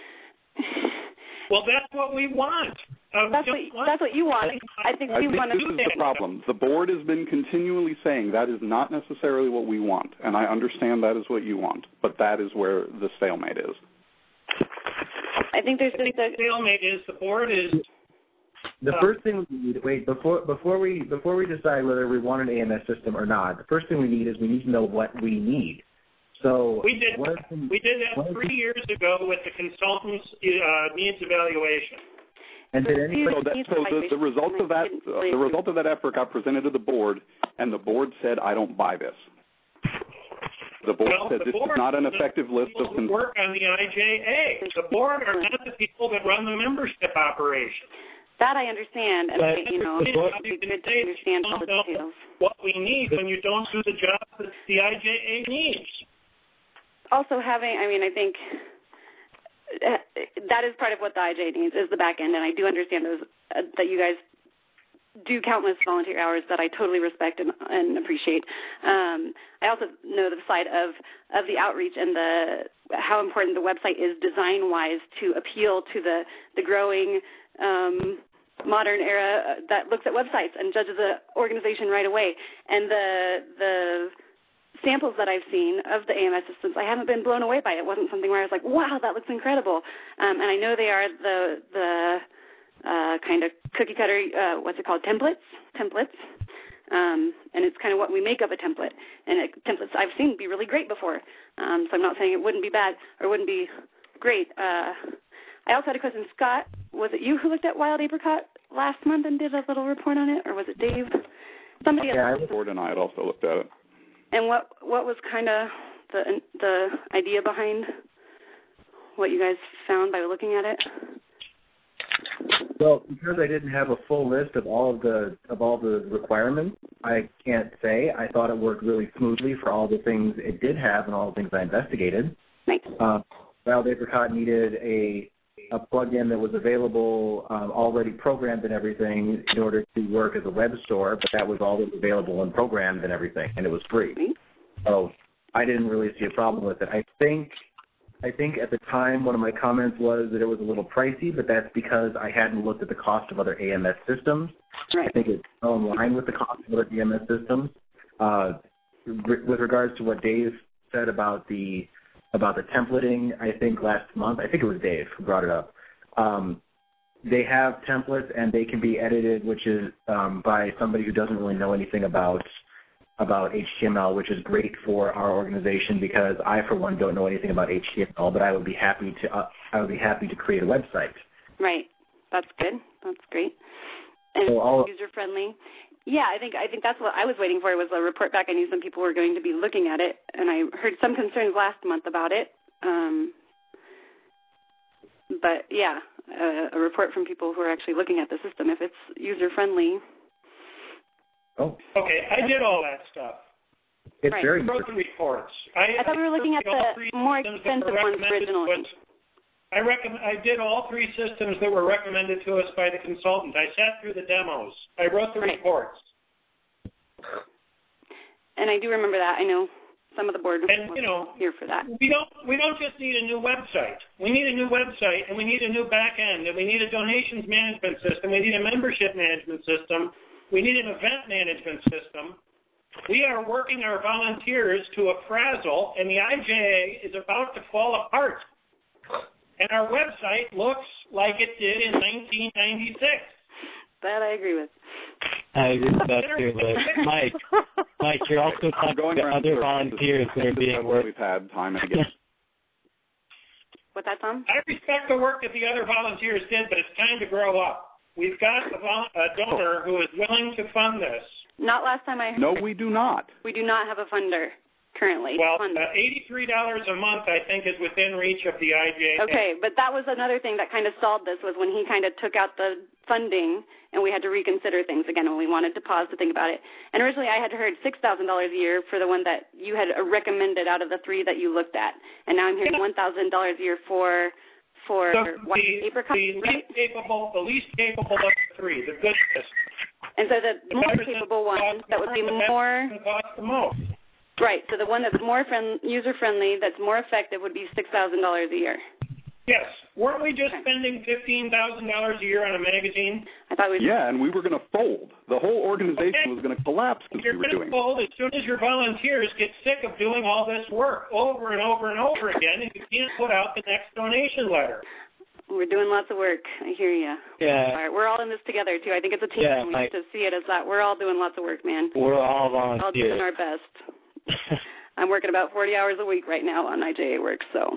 Speaker 7: Well, that's what we want.
Speaker 3: That's what you want. I think we want to
Speaker 1: this is the problem. The board has been continually saying that is not necessarily what we want, and I understand that is what you want, but that is where the stalemate is.
Speaker 3: I think there's
Speaker 7: the stalemate is the board is.
Speaker 5: The first thing we need, before we decide whether we want an AMS system or not, the first thing we need is we need to know what we need. So
Speaker 7: we did that 3 years ago with the consultant's needs evaluation.
Speaker 5: And did anybody?
Speaker 1: So the results of that effort got presented to the board, and the board said, "I don't buy this." The board says
Speaker 7: the board
Speaker 1: it's not an effective list of
Speaker 7: work on the IJA. The board are not the people that run the membership operation.
Speaker 3: That I understand, and
Speaker 7: But,
Speaker 3: it would be good to understand all the details.
Speaker 7: What we need when you don't do the job that the IJA needs.
Speaker 3: Also I think that is part of what the IJA needs is the back end, and I do understand those that you guys do countless volunteer hours that I totally respect and appreciate. I also know the side of the outreach and how important the website is design-wise to appeal to the growing modern era that looks at websites and judges an organization right away. And the samples that I've seen of the AMS systems, I haven't been blown away by it. It wasn't something where I was like, wow, that looks incredible. And I know they are the kind of cookie cutter, templates. And it's kind of what we make of a template. And templates I've seen be really great before. So I'm not saying it wouldn't be bad or wouldn't be great. I also had a question. Scott, was it you who looked at Wild Apricot last month and did a little report on it, or was it Dave? Somebody else.
Speaker 1: Yeah, Ford and I had also looked at it.
Speaker 3: And what was kind of the idea behind what you guys found by looking at it?
Speaker 5: Well, because I didn't have a full list of all the requirements, I can't say. I thought it worked really smoothly for all the things it did have and all the things I investigated.
Speaker 3: Nice.
Speaker 5: Wild Apricot needed a plugin that was available, already programmed and everything in order to work as a web store, but that was all that was available and programmed and everything, and it was free. So I didn't really see a problem with it. I think at the time one of my comments was that it was a little pricey, but that's because I hadn't looked at the cost of other AMS systems.
Speaker 3: Right.
Speaker 5: I think it's in line with the cost of other AMS systems. With regards to what Dave said about the templating, I think it was Dave who brought it up. They have templates and they can be edited, which is by somebody who doesn't really know anything about HTML, which is great for our organization because I, for one, don't know anything about HTML, but I would be happy to create a website.
Speaker 3: Right. That's good. That's great. And
Speaker 5: so
Speaker 3: user friendly. Yeah, I think that's what I was waiting for was a report back. I knew some people were going to be looking at it, and I heard some concerns last month about it. But yeah, a report from people who are actually looking at the system if it's user friendly.
Speaker 5: Oh.
Speaker 7: Okay, I did all that stuff.
Speaker 5: It's very
Speaker 7: I wrote the reports.
Speaker 3: I thought we were looking at the more expensive ones originally.
Speaker 7: I did all three systems that were recommended to us by the consultant. I sat through the demos. I wrote the reports. And
Speaker 3: I do remember that. I know some of the board was here for that.
Speaker 7: We don't just need a new website. We need a new website, and we need a new back end, and we need a donations management system. We need a membership management system. We need an event management system. We are working our volunteers to a frazzle, and the IJA is about to fall apart. And our website looks like it did in 1996.
Speaker 3: That I agree with.
Speaker 8: I agree with that too. But Mike, you're also talking to other volunteers that are being worked.
Speaker 1: We've had time and again.
Speaker 3: What's that, Tom?
Speaker 7: I respect the work that the other volunteers did, but it's time to grow up. We've got a donor who is willing to fund this.
Speaker 3: Not last time I heard.
Speaker 1: No, we do not.
Speaker 3: We do not have a funder currently.
Speaker 7: Well, $83 a month, I think, is within reach of the IJA.
Speaker 3: Okay, but that was another thing that kind of stalled this was when he kind of took out the funding and we had to reconsider things again when we wanted to pause to think about it. And originally I had heard $6,000 a year for the one that you had recommended out of the three that you looked at. And now I'm hearing $1,000 a year for Apricot,
Speaker 7: the least capable of the three, the good system.
Speaker 3: And so the more capable one that would be more
Speaker 7: cost the most.
Speaker 3: Right. So the one that's more user friendly, that's more effective, would be $6,000 a year.
Speaker 7: Yes. Weren't we just spending $15,000 a year on a magazine?
Speaker 3: I thought
Speaker 1: and we were going to fold. The whole organization was going to collapse because we were doing.
Speaker 7: You're going to fold as soon as your volunteers get sick of doing all this work over and over and over again, and you can't put out the next donation letter.
Speaker 3: We're doing lots of work. I hear you.
Speaker 8: Yeah.
Speaker 3: All right. We're all in this together, too. I think it's a team.
Speaker 8: Yeah,
Speaker 3: we have to see it as that. We're all doing lots of work, man.
Speaker 8: We're all volunteers.
Speaker 3: All doing our best. I'm working about 40 hours a week right now on IJA work, so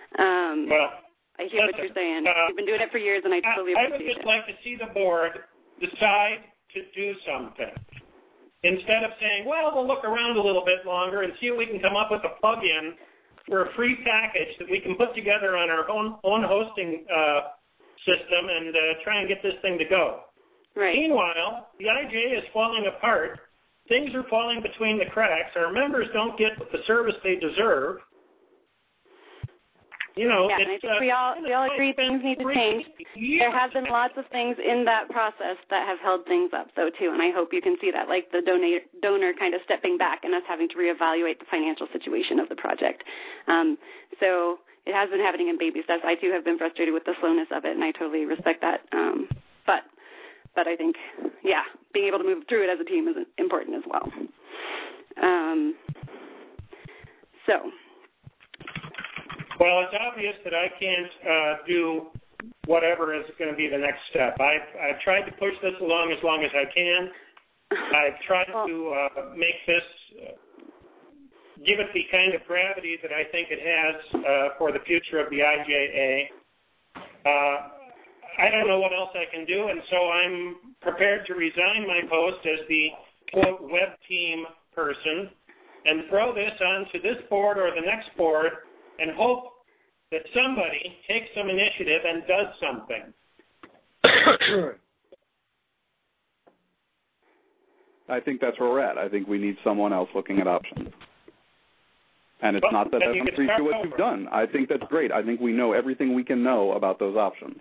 Speaker 3: I hear what you're saying. You've been doing it for years, and I totally appreciate it.
Speaker 7: I would just like to see the board decide to do something. instead of saying, well, we'll look around a little bit longer and see if we can come up with a plug-in for a free package that we can put together on our own hosting system and try and get this thing to go.
Speaker 3: Right.
Speaker 7: Meanwhile, the IJ is falling apart. Things are falling between the cracks. Our members don't get the service they deserve. You know,
Speaker 3: yeah, and I think we all agree things need to change. There have been lots of things in that process that have held things up, though, too, and I hope you can see that, like the donor kind of stepping back and us having to reevaluate the financial situation of the project. So it has been happening in baby steps. I, too, have been frustrated with the slowness of it, and I totally respect that. But I think, yeah, being able to move through it as a team is important as well.
Speaker 7: Well, it's obvious that I can't do whatever is going to be the next step. I've tried to push this along as I can. I've tried to make this, give it the kind of gravity that I think it has for the future of the IJA. I don't know what else I can do, and so I'm prepared to resign my post as the, quote, web team person and throw this onto this board or the next board and hope that somebody takes some initiative and does something.
Speaker 9: I think that's where we're at. I think we need someone else looking at options. And it's not that I don't appreciate what you've done. I think that's great. I think we know everything we can know about those options.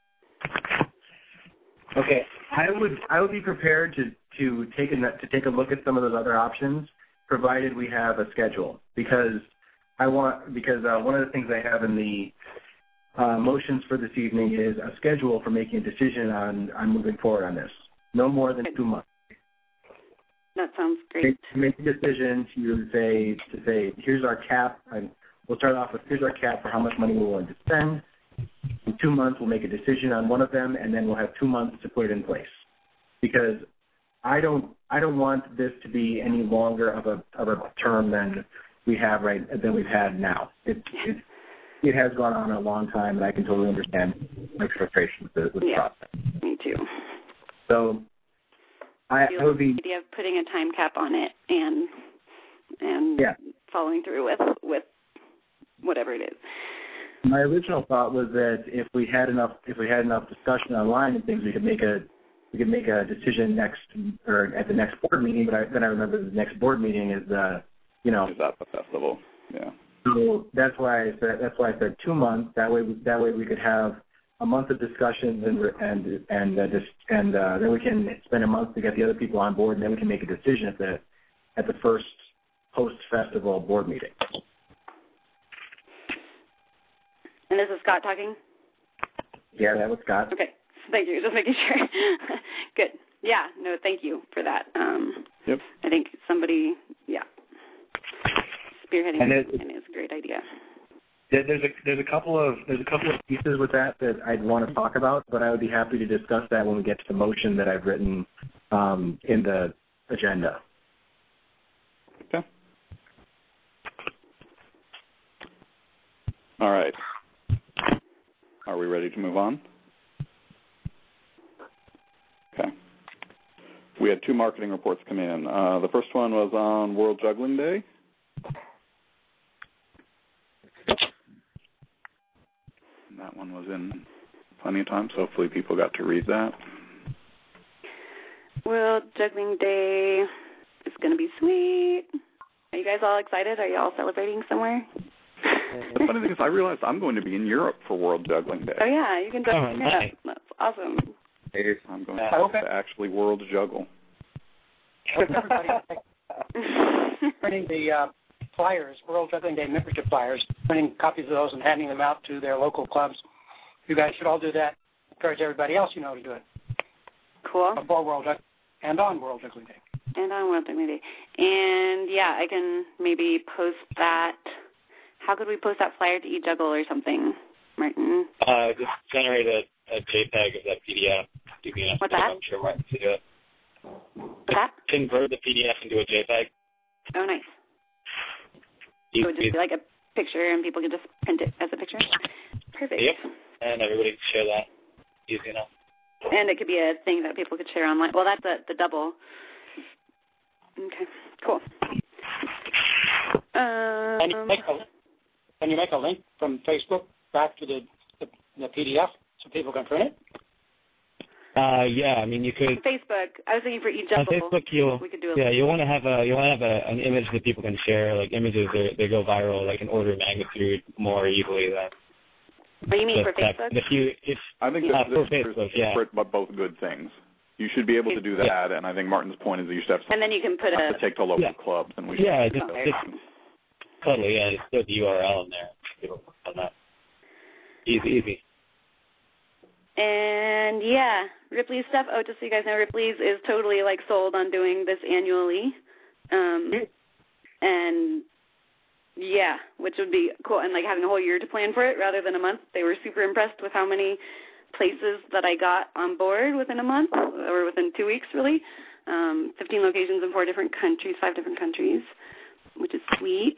Speaker 5: Okay, I would be prepared to take a look at some of those other options, provided we have a schedule, because one of the things I have in the motions for this evening is a schedule for making a decision on moving forward on this. No more than 2 months.
Speaker 3: That sounds great.
Speaker 5: To make a decision to say here's our cap. We'll start off with here's our cap for how much money we're willing to spend. In 2 months, we'll make a decision on one of them, and then we'll have 2 months to put it in place. Because I don't want this to be any longer of a term than we've had now. It has gone on a long time, and I can totally understand my frustration with the process.
Speaker 3: Me too.
Speaker 5: So I would be
Speaker 3: the idea of putting a time cap on it and following through with whatever it is.
Speaker 5: My original thought was that if we had enough discussion online and things, we could make a decision at the next board meeting. But then I remember the next board meeting is
Speaker 9: Is at the festival. Yeah.
Speaker 5: So that's why I said 2 months. That way we could have a month of discussions and then we can spend a month to get the other people on board, and then we can make a decision at the first post-festival board meeting.
Speaker 3: And this is Scott talking?
Speaker 5: Yeah, that was Scott.
Speaker 3: Okay. Thank you. Just making sure. Good. Yeah. No, thank you for that.
Speaker 9: Yep.
Speaker 3: I think somebody, spearheading is a great idea.
Speaker 5: There's a couple of pieces with that I'd want to talk about, but I would be happy to discuss that when we get to the motion that I've written in the agenda.
Speaker 9: Okay. All right. Are we ready to move on? Okay. We had 2 marketing reports come in. The first one was on World Juggling Day. And that one was in plenty of time, so hopefully people got to read that.
Speaker 3: World Juggling Day is going to be sweet. Are you guys all excited? Are you all celebrating somewhere?
Speaker 9: The funny thing is I realized I'm going to be in Europe for World Juggling Day.
Speaker 3: Oh, yeah, you can juggle.
Speaker 8: Nice.
Speaker 3: That's awesome.
Speaker 9: I'm going to actually world juggle.
Speaker 6: Printing the flyers, World Juggling Day membership flyers, printing copies of those and handing them out to their local clubs. You guys should all do that. Encourage everybody else you know to do it.
Speaker 3: Cool.
Speaker 6: Before World Juggling and on World Juggling Day.
Speaker 3: And on World Juggling Day. And, I can maybe post that. How could we post that flyer to eJuggle or something, Martin?
Speaker 8: Just generate a JPEG of that PDF.
Speaker 3: What's that?
Speaker 8: I'm sure Martin can do it.
Speaker 3: What's that?
Speaker 8: Convert the PDF into a JPEG.
Speaker 3: Oh, nice. So it would just be like a picture and people could just print it as a picture? Perfect.
Speaker 8: Yep. And everybody can share that easy enough.
Speaker 3: And it could be a thing that people could share online. Well, that's the double.
Speaker 6: Can you make a link from Facebook back to the PDF so people can print it?
Speaker 8: Yeah, I mean you could.
Speaker 3: Facebook. I was thinking for each
Speaker 8: on Facebook,
Speaker 3: we could do
Speaker 8: you'll want to have an image that people can share. Like images, they go viral like an order of magnitude more easily than.
Speaker 3: What do you mean for
Speaker 8: text.
Speaker 3: Facebook?
Speaker 9: I think
Speaker 8: for Facebook, yeah.
Speaker 9: But both good things. You should be able to do that, and I think Martin's point is that you should have
Speaker 3: and then you can put
Speaker 9: to take to local clubs, and we should.
Speaker 8: Yeah, just totally. Yeah, just put the URL in there. People on that. Easy.
Speaker 3: And yeah, Ripley's stuff. Oh, just so you guys know, Ripley's is totally like sold on doing this annually, and yeah, which would be cool. And like having a whole year to plan for it rather than a month. They were super impressed with how many places that I got on board within a month, or within 2 weeks, really. 15 locations in 5 different countries, which is sweet.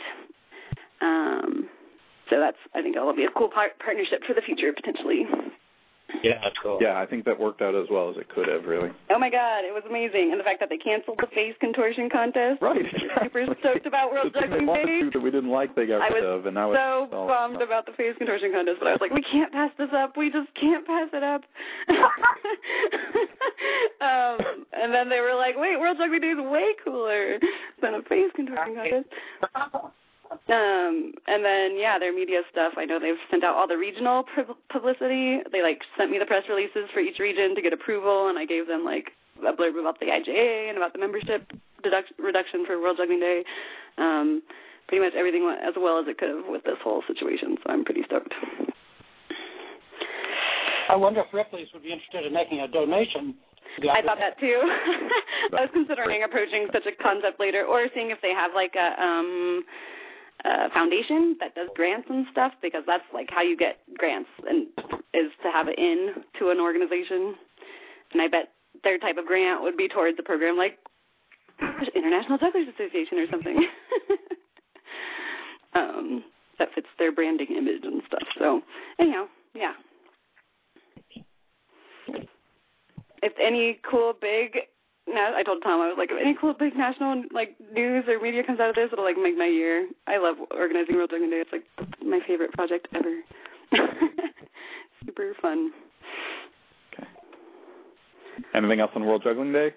Speaker 3: So that's, I think, that'll be a cool partnership for the future, potentially.
Speaker 8: Yeah, that's cool.
Speaker 9: Yeah, I think that worked out as well as it could have, really.
Speaker 3: Oh, my God, it was amazing. And the fact that they canceled the face contortion contest.
Speaker 9: Right.
Speaker 3: Super stoked about World Juggling Day.
Speaker 9: That we didn't like, they got rid of, and now
Speaker 3: so bummed about the face contortion contest, but I was like, we can't pass this up. We just can't pass it up. And then they were like, wait, World Juggling Day is way cooler than a face contortion contest. And then, yeah, their media stuff. I know they've sent out all the regional publicity. They, sent me the press releases for each region to get approval, and I gave them, a blurb about the IJA and about the membership reduction for World Juggling Day. Pretty much everything went as well as it could have with this whole situation, so I'm pretty stoked.
Speaker 6: I wonder if Ripley's would be interested in making a donation.
Speaker 3: I thought that, too. I was considering approaching such a concept later, or seeing if they have, a foundation that does grants and stuff, because that's how you get grants, and is to have it in to an organization. And I bet their type of grant would be towards a program like International Jugglers Association or something. That fits their branding image and stuff. So anyhow, yeah. If any cool big I told Tom, I was like, if any cool big national news or media comes out of this, it'll make my year. I love organizing World Juggling Day. It's my favorite project ever. Super fun.
Speaker 9: Okay. Anything else on World Juggling Day?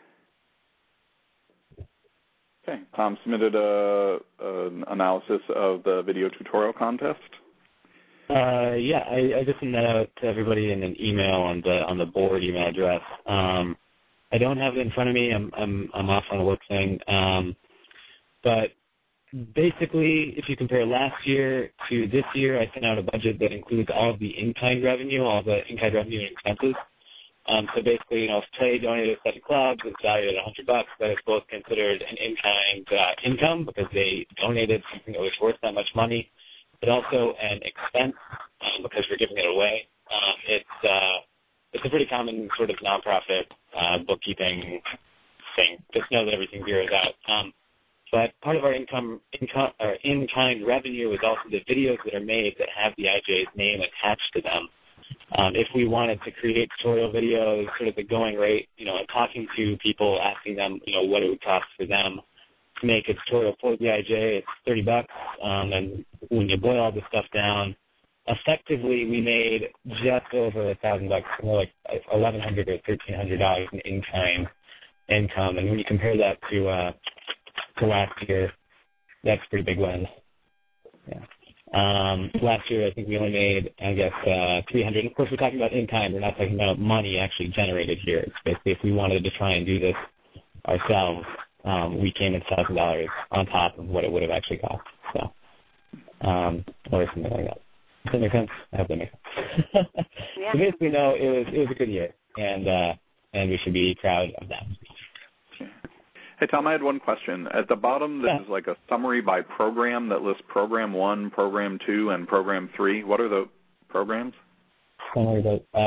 Speaker 9: Okay. Tom submitted an analysis of the video tutorial contest.
Speaker 8: Yeah, I just sent that out to everybody in an email on the board email address. I don't have it in front of me. I'm off on a work thing. But basically, if you compare last year to this year, I sent out a budget that includes all of the in-kind revenue, and expenses. So basically, if Play donated a set of clubs, it's valued at $100. That is both considered an in-kind income because they donated something that was worth that much money, but also an expense because we're giving it away. It's a pretty common sort of nonprofit bookkeeping thing. Just know that everything zeroes out. But part of our in-kind revenue is also the videos that are made that have the IJA's name attached to them. If we wanted to create tutorial videos, sort of the going rate, talking to people, asking them, what it would cost for them to make a tutorial for the IJA, it's $30. And when you boil all this stuff down, effectively, we made just over $1,000, more like $1,100 or $1,300 in in-kind income. And when you compare that to last year, that's a pretty big win. Yeah. Last year, I think we only made, $300. Of course, we're talking about in-kind. We're not talking about money actually generated here. It's basically if we wanted to try and do this ourselves, we came in $1,000 on top of what it would have actually cost. So, or something like that. Does that make sense? I hope that makes sense.
Speaker 3: Yeah.
Speaker 8: So basically, no, it was a good year, and we should be proud of that.
Speaker 9: Hey, Tom, I had one question. At the bottom, there's a summary by program that lists Program 1, Program 2, and Program 3. What are the programs?
Speaker 8: Summary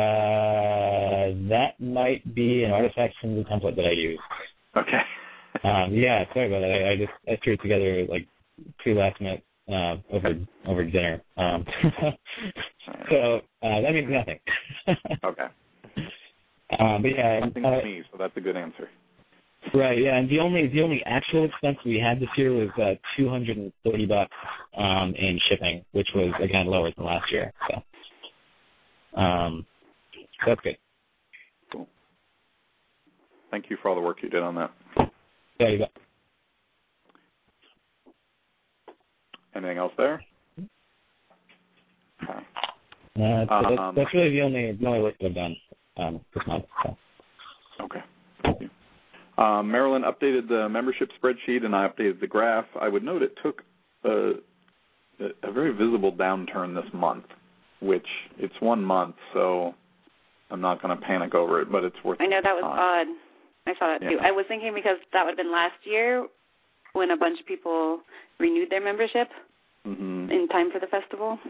Speaker 8: that might be an artifact from the template that I use.
Speaker 9: Okay.
Speaker 8: Yeah, sorry about that. I threw it together too last minute. Over dinner. So that means nothing.
Speaker 9: Okay.
Speaker 8: But yeah.
Speaker 9: Nothing to me, so that's a good answer.
Speaker 8: Right, yeah, and the only actual expense we had this year was $230 in shipping, which was again lower than last year. So that's good.
Speaker 1: Cool. Thank you for all the work you did on that.
Speaker 8: Yeah, you bet.
Speaker 1: Anything else there?
Speaker 8: Okay. That's really the only list I've done this month. So.
Speaker 1: Okay. Thank you. Marilyn updated the membership spreadsheet, and I updated the graph. I would note it took a very visible downturn this month, which it's 1 month, so I'm not going to panic over it, but it's worth.
Speaker 3: I know that was odd. I saw that too.
Speaker 1: Yeah.
Speaker 3: I was thinking because that would have been last year when a bunch of people renewed their membership in time for the festival.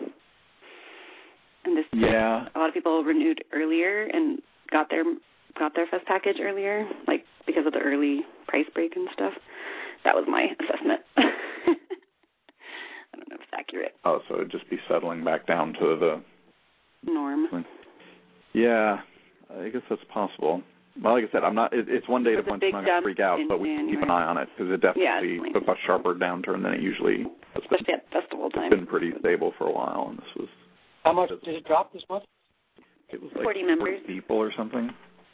Speaker 3: And this a lot of people renewed earlier and got their fest package earlier, like because of the early price break and stuff. That was my assessment. I don't know if it's accurate.
Speaker 1: Oh, so it'd just be settling back down to the
Speaker 3: norm.
Speaker 1: Yeah, I guess that's possible. Well, like I said, I'm not. It's one data point. I'm not going to freak out, but we can keep an eye on it because it definitely took a sharper downturn than it usually has been.
Speaker 3: Especially at festival time.
Speaker 1: It's been pretty stable for a while, and this was.
Speaker 6: How much did it drop this month?
Speaker 1: It was like
Speaker 3: 40 members.
Speaker 1: 40 people or something.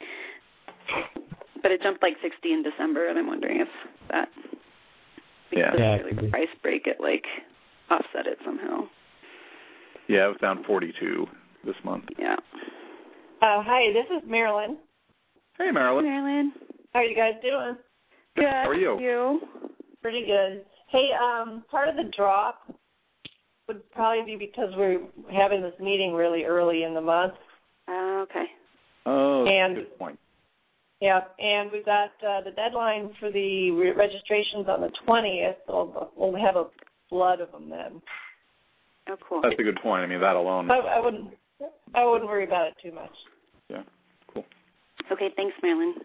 Speaker 3: But it jumped like 60 in December, and I'm wondering if that because of the price break, it like offset it somehow.
Speaker 1: Yeah, it was down 42 this month.
Speaker 3: Yeah.
Speaker 10: Hi, this is Marilyn.
Speaker 1: Hey, Marilyn.
Speaker 3: Hey, Marilyn.
Speaker 10: How are you guys doing?
Speaker 3: Good.
Speaker 1: How are you?
Speaker 10: Pretty good. Hey, part of the drop would probably be because we're having this meeting really early in the month.
Speaker 3: Okay.
Speaker 1: Oh, that's a good point.
Speaker 10: Yeah, and we've got the deadline for the registrations on the 20th, so we'll have a flood of them then.
Speaker 3: Oh, cool.
Speaker 1: That's a good point. I mean, that alone.
Speaker 10: I wouldn't worry about it too much.
Speaker 1: Yeah, cool.
Speaker 3: Okay, thanks, Marilyn.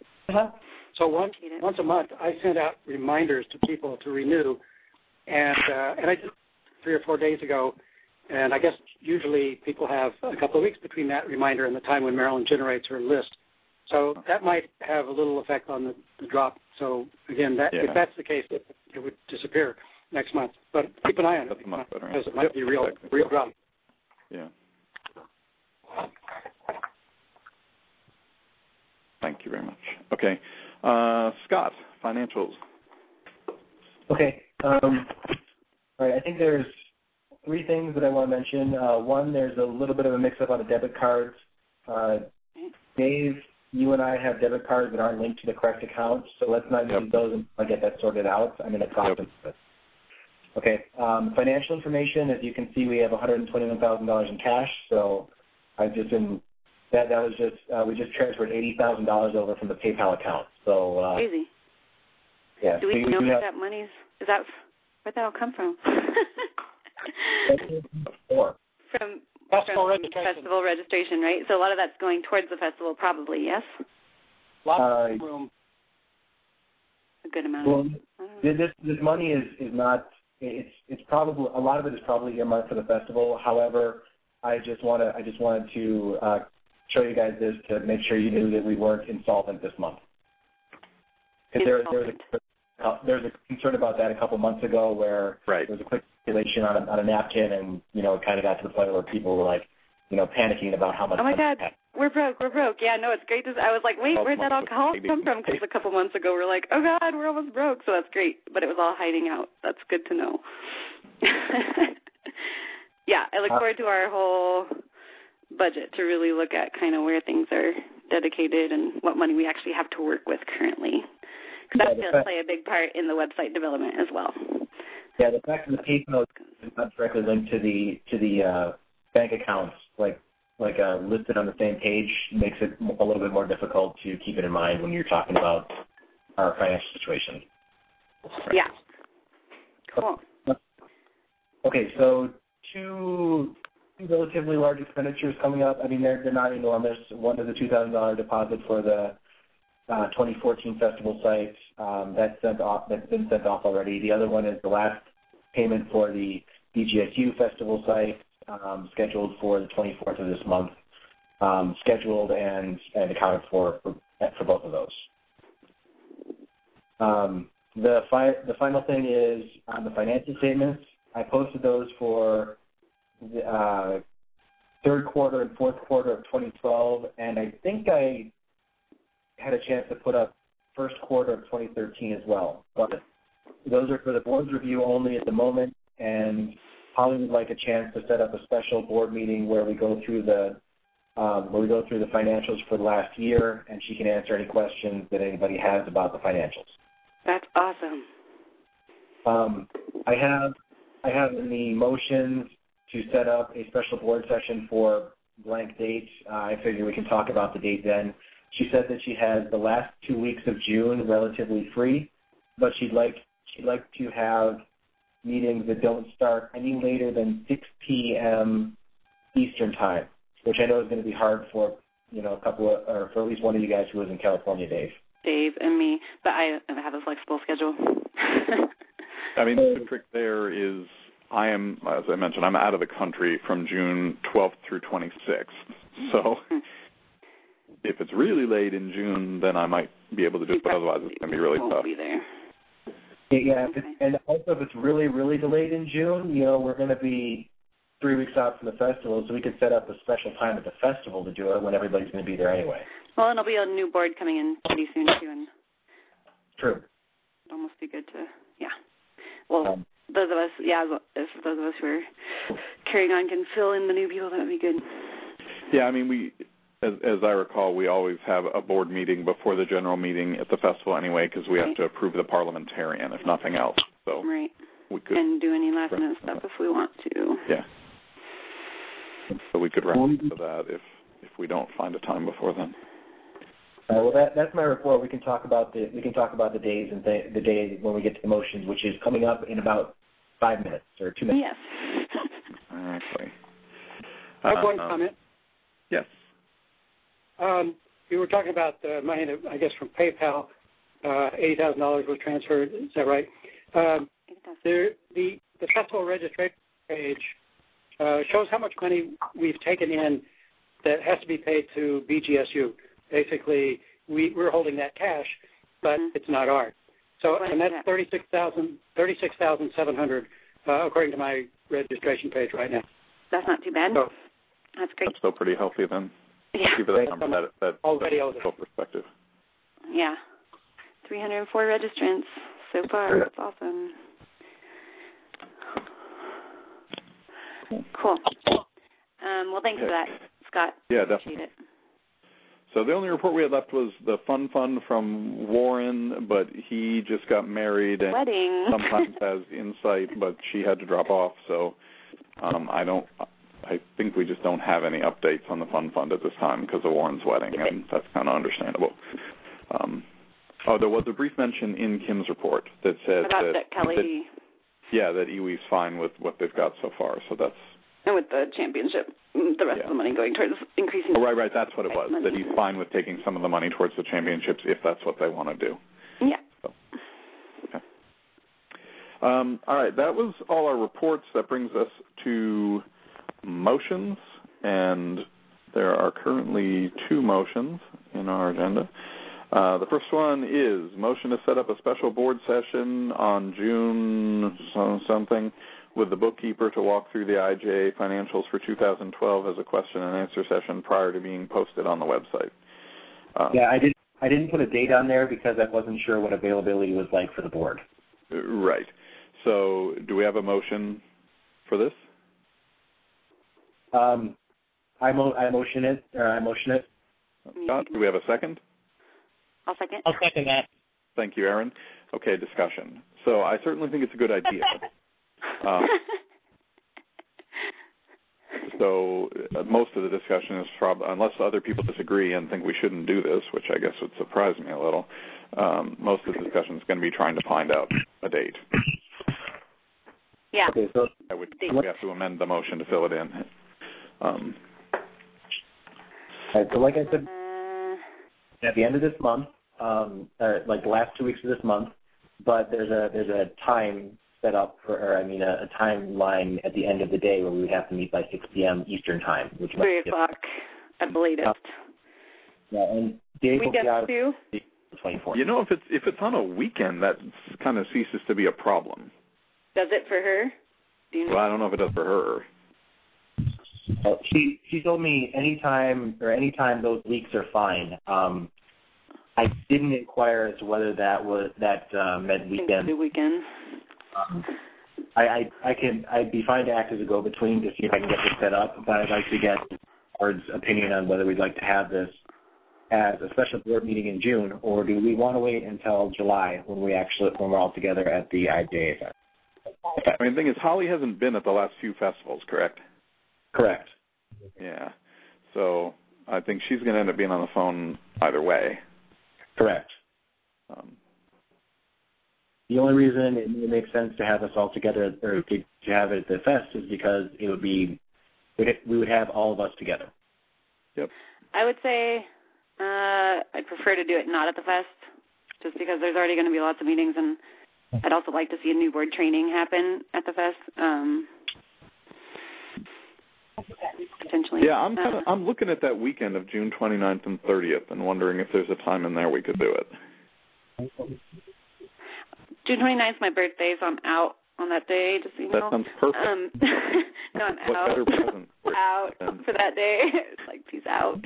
Speaker 6: So once a month, I send out reminders to people to renew, and I did 3 or 4 days ago, and I guess usually people have a couple of weeks between that reminder and the time when Marilyn generates her list. So that might have a little effect on the drop. So again, if that's the case, it would disappear next month. But keep an eye on it because it might be real drop.
Speaker 1: Yeah. Thank you very much. Okay. Scott, financials.
Speaker 5: Okay. All right. I think there's 3 things that I want to mention. One, there's a little bit of a mix-up on the debit cards. Dave, you and I have debit cards that aren't linked to the correct account, so let's not use those until I get that sorted out. I'm going to talk to this. Okay. Financial information, as you can see, we have $121,000 in cash, so I've just been that was just we just transferred $80,000 over from the PayPal account. So
Speaker 3: crazy.
Speaker 5: Yeah.
Speaker 3: Do we know where that money's? Where'd that all come from? From festival registration, right? So a lot of that's going towards the festival, probably. Yes.
Speaker 6: Lots of room.
Speaker 3: A good amount.
Speaker 5: Well, this money is not. It's probably a lot of it is probably earmarked for the festival. However, I just wanted to show you guys this to make sure you knew that we weren't insolvent this month. There was a concern about that a couple months ago where there was a quick calculation on a napkin, and it kind of got to the point where people were like, panicking about how much.
Speaker 3: Oh my God, we're broke. Yeah, no, it's great. I was like, wait, where'd that alcohol come from? Because a couple months ago we're like, oh God, we're almost broke. So that's great, but it was all hiding out. That's good to know. Yeah, I look forward to our whole budget to really look at kind of where things are dedicated and what money we actually have to work with currently. Because that's going to play a big part in the website development as well.
Speaker 5: Yeah, the fact that the PayPal is not directly linked to the bank accounts, like listed on the same page, makes it a little bit more difficult to keep it in mind when you're talking about our financial situation.
Speaker 3: Yeah. Cool.
Speaker 5: Okay, so two relatively large expenditures coming up. I mean, they're not enormous. One is a $2,000 deposit for the 2014 festival site. That's been sent off already. The other one is the last payment for the BGSU festival site, scheduled for the 24th of this month, scheduled and accounted for both of those. The final thing is on the financial statements. I posted those for the third quarter and fourth quarter of 2012, and I think I had a chance to put up first quarter of 2013 as well. But those are for the board's review only at the moment, and Holly would like a chance to set up a special board meeting where we go through the financials for the last year, and she can answer any questions that anybody has about the financials.
Speaker 3: That's awesome.
Speaker 5: I have in the motions to set up a special board session for blank dates. I figure we can talk about the date then. She said that she has the last 2 weeks of June relatively free, but she'd like to have meetings that don't start any later than 6 p.m. Eastern time, which I know is going to be hard for for at least one of you guys who lives in California,
Speaker 3: Dave and me, but I have a flexible schedule.
Speaker 1: I mean, the trick there is I am, as I mentioned, I'm out of the country from June 12th through 26th. So if it's really late in June, then I might be able to do it, but otherwise it's going to be really tough.
Speaker 3: Be there.
Speaker 5: Yeah, and also if it's really, really delayed in June, we're going to be 3 weeks out from the festival, so we could set up a special time at the festival to do it when everybody's going to be there anyway.
Speaker 3: Well, and there'll be a new board coming in pretty soon, too. And
Speaker 5: true.
Speaker 3: It'll almost be good to, Well, those of us, if those of us who are carrying on can fill in the new people, that would be good.
Speaker 1: Yeah, I mean, as I recall, we always have a board meeting before the general meeting at the festival anyway, because we have to approve the parliamentarian, if nothing else. So
Speaker 3: right.
Speaker 1: We could
Speaker 3: do any last minute stuff if we want to.
Speaker 1: Yeah. So we could reference to that if we don't find a time before then.
Speaker 5: Well, that's my report. We can talk about the days and the day when we get to the motions, which is coming up in about 5 minutes or 2 minutes.
Speaker 3: Yes.
Speaker 1: Exactly.
Speaker 6: I have one comment.
Speaker 1: Yes.
Speaker 6: You were talking about the money that, I guess, from PayPal, $80,000 was transferred. Is that right? The festival registration page shows how much money we've taken in that has to be paid to BGSU. Basically, we're holding that cash, but it's not ours. So, and that's $36,700 according to my registration page right now.
Speaker 3: That's not too bad.
Speaker 6: So,
Speaker 3: that's great.
Speaker 1: That's still pretty healthy then.
Speaker 3: Yeah.
Speaker 1: Give that number that
Speaker 6: already owes
Speaker 1: full perspective.
Speaker 3: Yeah. 304 registrants so far. That's awesome. Cool. Well, thanks for that, Scott.
Speaker 1: Yeah,
Speaker 3: Appreciate
Speaker 1: definitely.
Speaker 3: It.
Speaker 1: So the only report we had left was the fun from Warren, but he just got married and
Speaker 3: wedding.
Speaker 1: Sometimes has insight, but she had to drop off. So I think we just don't have any updates on the fund at this time because of Warren's wedding, and that's kind of understandable. There was a brief mention in Kim's report that said
Speaker 3: that Kelly.
Speaker 1: That Iwi's fine with what they've got so far. So that's.
Speaker 3: And with the championship, the rest of the money going towards increasing.
Speaker 1: Oh, right. That's what it was. That he's fine with taking some of the money towards the championships if that's what they want to do.
Speaker 3: Yeah.
Speaker 1: So, okay. All right. That was all our reports. That brings us to motions, and there are currently 2 motions in our agenda. The first one is motion to set up a special board session on June something with the bookkeeper to walk through the IJ financials for 2012 as a question and answer session prior to being posted on the website.
Speaker 5: I didn't put a date on there because I wasn't sure what availability was like for the board.
Speaker 1: Right. So do we have a motion for this?
Speaker 5: I motion it.
Speaker 1: Scott, do we have a second?
Speaker 3: I'll second.
Speaker 8: I'll second that.
Speaker 1: Thank you, Aaron. Okay, discussion. So I certainly think it's a good idea. So most of the discussion is probably, unless other people disagree and think we shouldn't do this, which I guess would surprise me a little, most of the discussion is going to be trying to find out a date.
Speaker 3: Yeah.
Speaker 5: Okay, so
Speaker 1: we have to amend the motion to fill it in.
Speaker 5: So like I said, at the end of this month, like the last 2 weeks of this month, but there's a time set up a timeline at the end of the day where we would have to meet by 6 p.m. Eastern time, which
Speaker 3: 3 o'clock at the latest.
Speaker 5: Yeah, and Dave will be out. the 24th.
Speaker 1: You know, if it's on a weekend, that kind of ceases to be a problem.
Speaker 3: Does it for her?
Speaker 1: Well, I don't know if it does for her.
Speaker 5: Well, she told me anytime those weeks are fine. I didn't inquire as to whether that meant weekend.
Speaker 3: Weekends.
Speaker 5: I'd be fine to act as a go-between to see if I can get this set up, but I'd like to get Board's opinion on whether we'd like to have this as a special board meeting in June, or do we want to wait until July when we're all together at the IJA event?
Speaker 1: I mean, the thing is, Holly hasn't been at the last few festivals, correct?
Speaker 5: Correct.
Speaker 1: Yeah. So I think she's going to end up being on the phone either way.
Speaker 5: Correct. The only reason it makes sense to have us all together, or to have it at the fest, is because we would have all of us together.
Speaker 1: Yep.
Speaker 3: I would say I'd prefer to do it not at the fest, just because there's already going to be lots of meetings, and I'd also like to see a new board training happen at the fest. Potentially.
Speaker 1: Yeah, I'm looking at that weekend of June 29th and 30th and wondering if there's a time in there we could do it.
Speaker 3: June 29th is my birthday, so I'm out on that day, just so you know.
Speaker 1: That sounds perfect.
Speaker 3: No, I'm
Speaker 1: what
Speaker 3: out.
Speaker 1: Better present
Speaker 3: out for that day. It's like, peace out.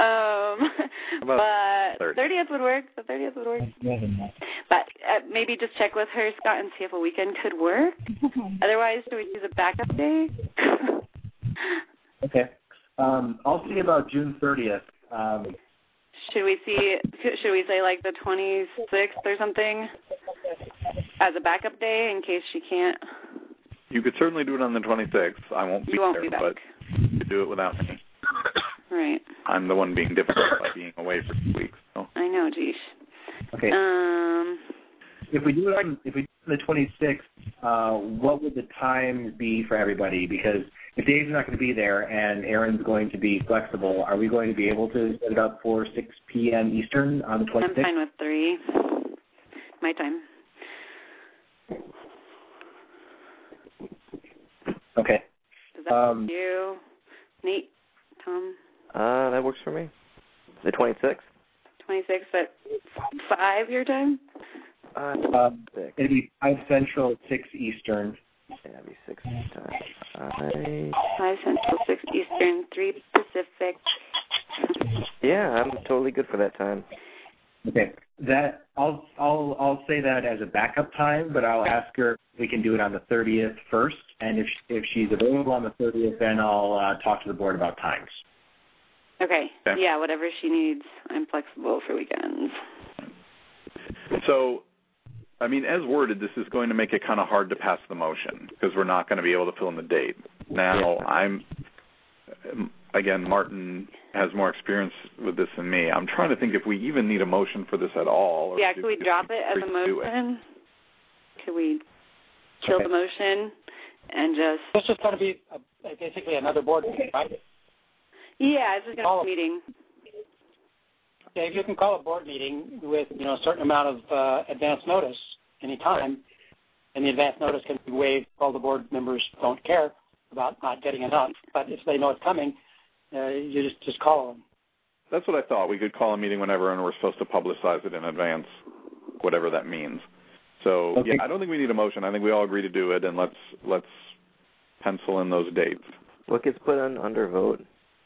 Speaker 3: But 30th would work. The 30th would work. But maybe just check with her, Scott, and see if a weekend could work. Otherwise, should we choose a backup day?
Speaker 5: Okay. I'll see about June 30th.
Speaker 3: Should we say like the 26th or something as a backup day in case she can't?
Speaker 1: You could certainly do it on the 26th. I won't be there,
Speaker 3: be back.
Speaker 1: But you could do it without me.
Speaker 3: Right.
Speaker 1: I'm the one being difficult by being away for 2 weeks. So.
Speaker 3: I know, geez.
Speaker 5: Okay. If we do it on the 26th, what would the time be for everybody? Because if Dave's not going to be there and Aaron's going to be flexible, are we going to be able to set it up for 6 p.m. Eastern on the 26th?
Speaker 3: I'm fine with 3. My time.
Speaker 5: Okay.
Speaker 3: Does that work for you, Nate, Tom?
Speaker 4: That works for me. The 26th?
Speaker 3: 26th at 5 your time?
Speaker 5: It'd be 5 Central, 6 Eastern.
Speaker 4: Yeah, it'd be 6 Eastern.
Speaker 3: 5 Central, 6 Eastern, 3 Pacific.
Speaker 4: Yeah, I'm totally good for that time.
Speaker 5: Okay. That I'll say that as a backup time, but I'll ask her if we can do it on the 30th first, and if she's available on the 30th, then I'll talk to the board about times.
Speaker 3: Okay. Yeah, whatever she needs. I'm flexible for weekends.
Speaker 1: So, I mean, as worded, this is going to make it kind of hard to pass the motion because we're not going to be able to fill in the date. Now, again, Martin has more experience with this than me. I'm trying to think if we even need a motion for this at all.
Speaker 3: Yeah, could we drop it as a motion? Could we kill the motion and just...
Speaker 6: This is going to be basically another board meeting, right?
Speaker 3: Yeah, it's just going to be a meeting.
Speaker 6: Dave, you can call a board meeting with a certain amount of advance notice any time, and the advance notice can be waived if all the board members don't care about not getting enough. But if they know it's coming, you just call them.
Speaker 1: That's what I thought. We could call a meeting whenever, and we're supposed to publicize it in advance, whatever that means. So, okay. Yeah, I don't think we need a motion. I think we all agree to do it, and let's pencil in those dates.
Speaker 4: What gets put on under vote?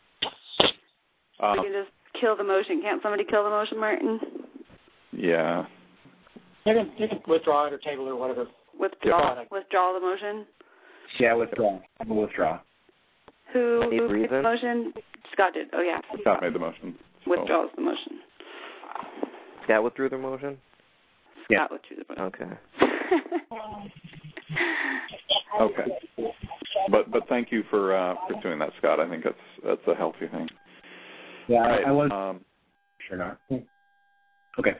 Speaker 3: We can just kill the motion. Can't somebody kill the motion, Martin?
Speaker 1: Yeah.
Speaker 6: You can withdraw it or table it or whatever.
Speaker 3: Withdraw the motion?
Speaker 5: Yeah, withdraw. I'm going to withdraw.
Speaker 3: Who made the motion? Scott did. Oh, yeah.
Speaker 1: Scott made the motion.
Speaker 3: So. Withdraws the motion.
Speaker 4: Scott withdrew the motion?
Speaker 3: Scott withdrew the motion.
Speaker 1: Okay. Okay. But thank you for doing that, Scott. I think that's a healthy thing.
Speaker 5: Yeah,
Speaker 1: right.
Speaker 5: I was sure not. Okay.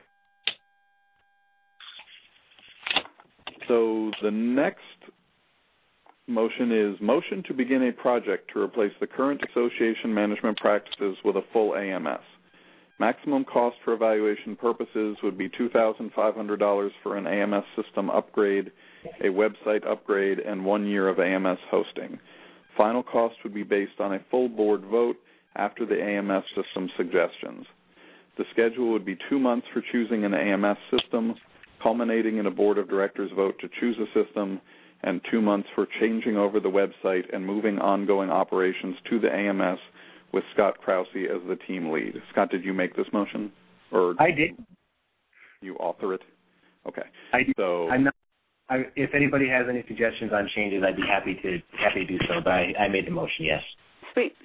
Speaker 1: So the next motion is motion to begin a project to replace the current association management practices with a full AMS. Maximum cost for evaluation purposes would be $2,500 for an AMS system upgrade, a website upgrade, and 1 year of AMS hosting. Final cost would be based on a full board vote after the AMS system suggestions. The schedule would be 2 months for choosing an AMS system, culminating in a board of directors vote to choose a system, and 2 months for changing over the website and moving ongoing operations to the AMS with Scott Krause as the team lead. Scott, did you make this motion? Or
Speaker 5: I did.
Speaker 1: You author it? Okay.
Speaker 5: I did.
Speaker 1: So
Speaker 5: if anybody has any suggestions on changes, I'd be happy to do so. But I made the motion. Yes.
Speaker 3: Sweet.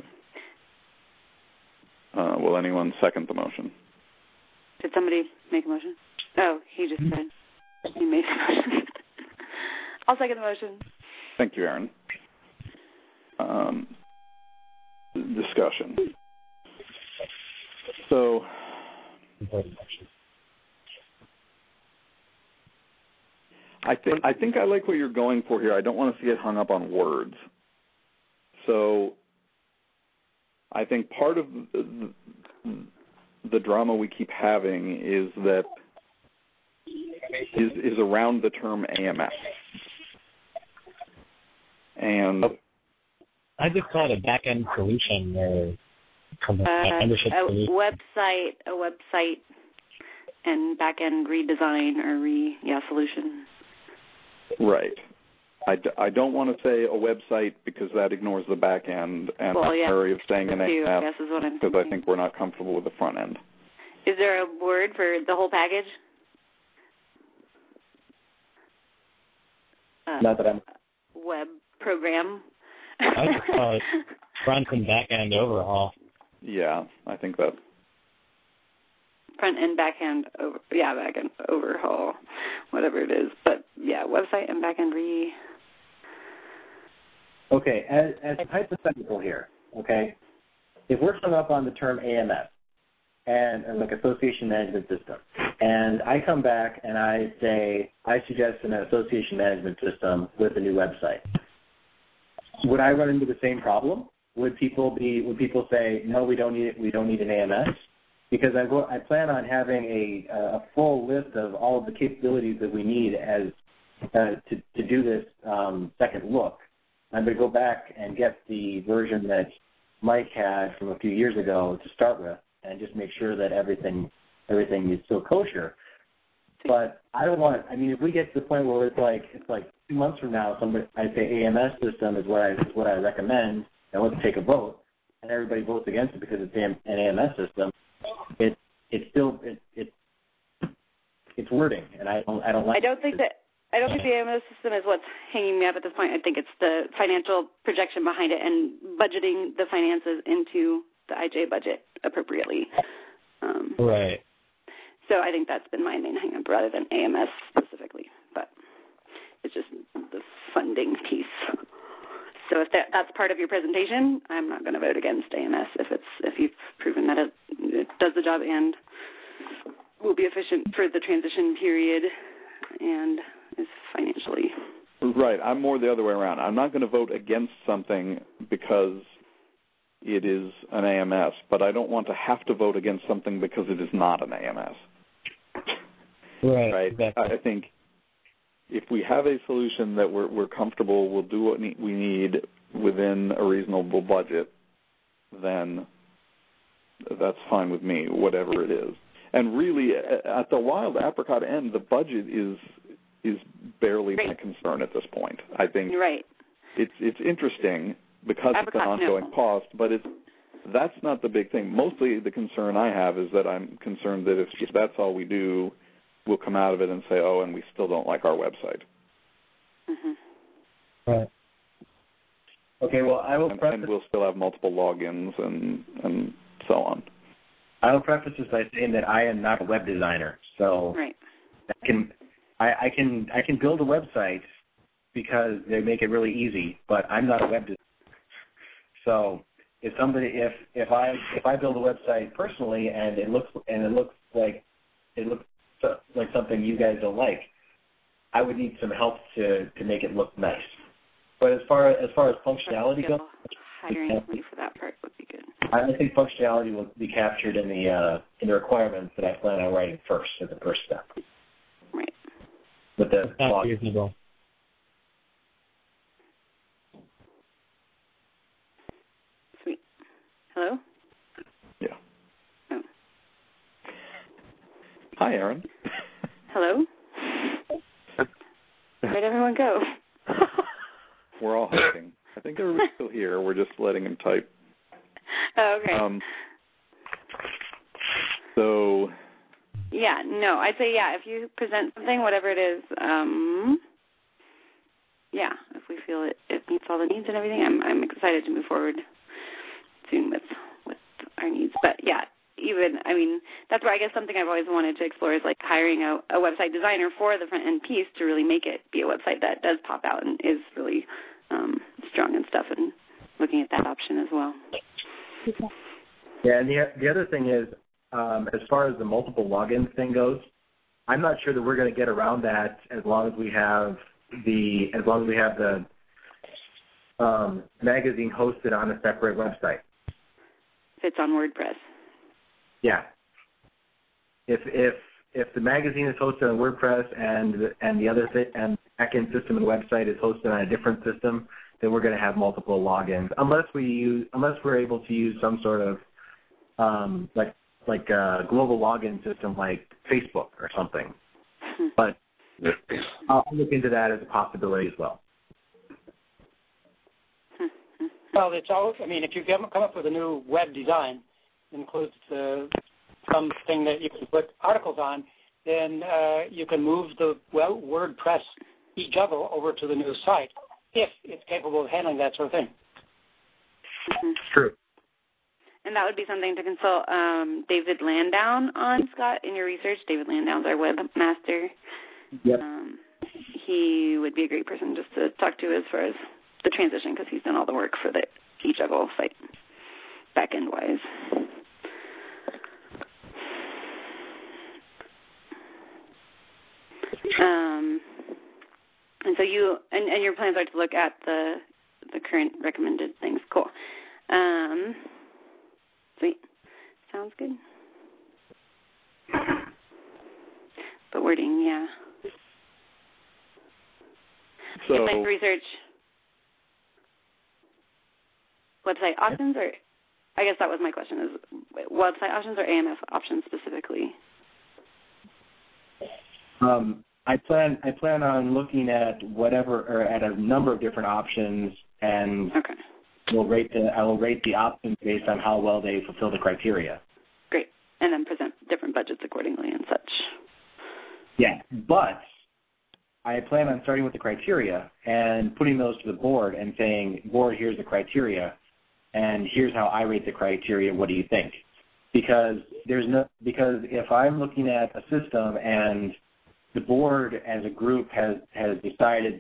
Speaker 1: Will anyone second the motion?
Speaker 3: Did somebody make a motion? Oh, he just said he made a motion. I'll second the motion.
Speaker 1: Thank you, Aaron. Discussion. So, I think I like what you're going for here. I don't want to see it hung up on words. So, I think part of the drama we keep having is that is around the term AMS. And
Speaker 8: I just call it a back-end solution or membership solution.
Speaker 3: A website and back-end redesign or solution.
Speaker 1: Right. I don't want to say a website because that ignores the back end, and I'm wary of saying an AMS because I think we're not comfortable with the front end.
Speaker 3: Is there a word for the whole package?
Speaker 5: Not that I'm...
Speaker 3: Web program.
Speaker 8: I would call it front and back end overhaul.
Speaker 1: Yeah, I think that.
Speaker 3: Front and back end back end overhaul, whatever it is. But yeah, website and back end
Speaker 5: Okay, as hypothetical here, okay, if we're hung up on the term AMS and like association management system, and I come back and I say I suggest an association management system with a new website, would I run into the same problem? Would people say no, we don't need it, we don't need an AMS? Because I plan on having a full list of all of the capabilities that we need as to do this second look. I'm going to go back and get the version that Mike had from a few years ago to start with, and just make sure that everything is still kosher. But I don't want. I mean, if we get to the point where it's like 2 months from now, I say AMS system is what I recommend, and let's take a vote, and everybody votes against it because it's an AMS system. It's wording, and I don't like.
Speaker 3: I don't think the AMS system is what's hanging me up at this point. I think it's the financial projection behind it and budgeting the finances into the IJ budget appropriately.
Speaker 8: Right.
Speaker 3: So I think that's been my main hang-up rather than AMS specifically, but it's just the funding piece. So if that's part of your presentation, I'm not going to vote against AMS if you've proven that it does the job and will be efficient for the transition period and is financially.
Speaker 1: Right. I'm more the other way around. I'm not going to vote against something because it is an AMS, but I don't want to have to vote against something because it is not an AMS.
Speaker 8: Right. Exactly.
Speaker 1: I think if we have a solution that we're comfortable, we'll do what we need within a reasonable budget, then that's fine with me, whatever it is. And really, at the wild apricot end, the budget is barely my concern at this point. I think it's interesting because it's an ongoing cost, but that's not the big thing. Mostly the concern I have is that I'm concerned that if that's all we do, we'll come out of it and say, oh, and we still don't like our website.
Speaker 3: Mm-hmm.
Speaker 8: Right.
Speaker 5: Okay, well, I will preface...
Speaker 1: And we'll still have multiple logins and so on.
Speaker 5: I will preface this by saying that I am not a web designer, so I can build a website because they make it really easy, but I'm not a web designer. So if I build a website personally and it looks like something you guys don't like, I would need some help to make it look nice. But as far as functionality goes,
Speaker 3: hiring somebody for that part would be good.
Speaker 5: I think functionality will be captured in the requirements that I plan on writing first as the first step.
Speaker 3: Right.
Speaker 5: With the
Speaker 8: That's reasonable.
Speaker 3: Sweet. Hello?
Speaker 1: Yeah.
Speaker 3: Oh.
Speaker 1: Hi, Aaron.
Speaker 3: Hello. Where'd everyone go?
Speaker 1: We're all hiding. I think everybody's still here. We're just letting him type.
Speaker 3: Oh, okay.
Speaker 1: So.
Speaker 3: Yeah, no, I'd say, if you present something, whatever it is, if we feel it meets all the needs and everything, I'm excited to move forward soon with our needs. But, that's where I guess something I've always wanted to explore is like hiring a website designer for the front-end piece to really make it be a website that does pop out and is really strong and stuff, and looking at that option as well.
Speaker 5: Yeah, and the other thing is, as far as the multiple logins thing goes, I'm not sure that we're going to get around that as long as we have the magazine hosted on a separate website.
Speaker 3: If it's on WordPress.
Speaker 5: Yeah. If the magazine is hosted on WordPress and the other and backend system and website is hosted on a different system, then we're going to have multiple logins unless we're able to use some sort of like a global login system like Facebook or something. But I'll look into that as a possibility as well.
Speaker 6: Well, it's always, if you come up with a new web design, includes something that you can put articles on, then you can move the WordPress eJuggle over to the new site if it's capable of handling that sort of thing.
Speaker 5: True.
Speaker 3: And that would be something to consult David Landau on, Scott, in your research. David Landau's our webmaster.
Speaker 5: Yep.
Speaker 3: He would be a great person just to talk to as far as the transition, because he's done all the work for the eJuggle site, back-end-wise. And so and your plans are to look at the current recommended things. Cool. Sweet. Sounds good. But wording, yeah.
Speaker 1: So
Speaker 3: like research website options, or I guess that was my question, is website options or AMF options specifically?
Speaker 5: I plan on looking at at a number of different options, and
Speaker 3: okay.
Speaker 5: I will rate the options based on how well they fulfill the criteria.
Speaker 3: Great. And then present different budgets accordingly and such.
Speaker 5: Yeah, but I plan on starting with the criteria and putting those to the board and saying, board, here's the criteria, and here's how I rate the criteria. What do you think? Because if I'm looking at a system and the board as a group has decided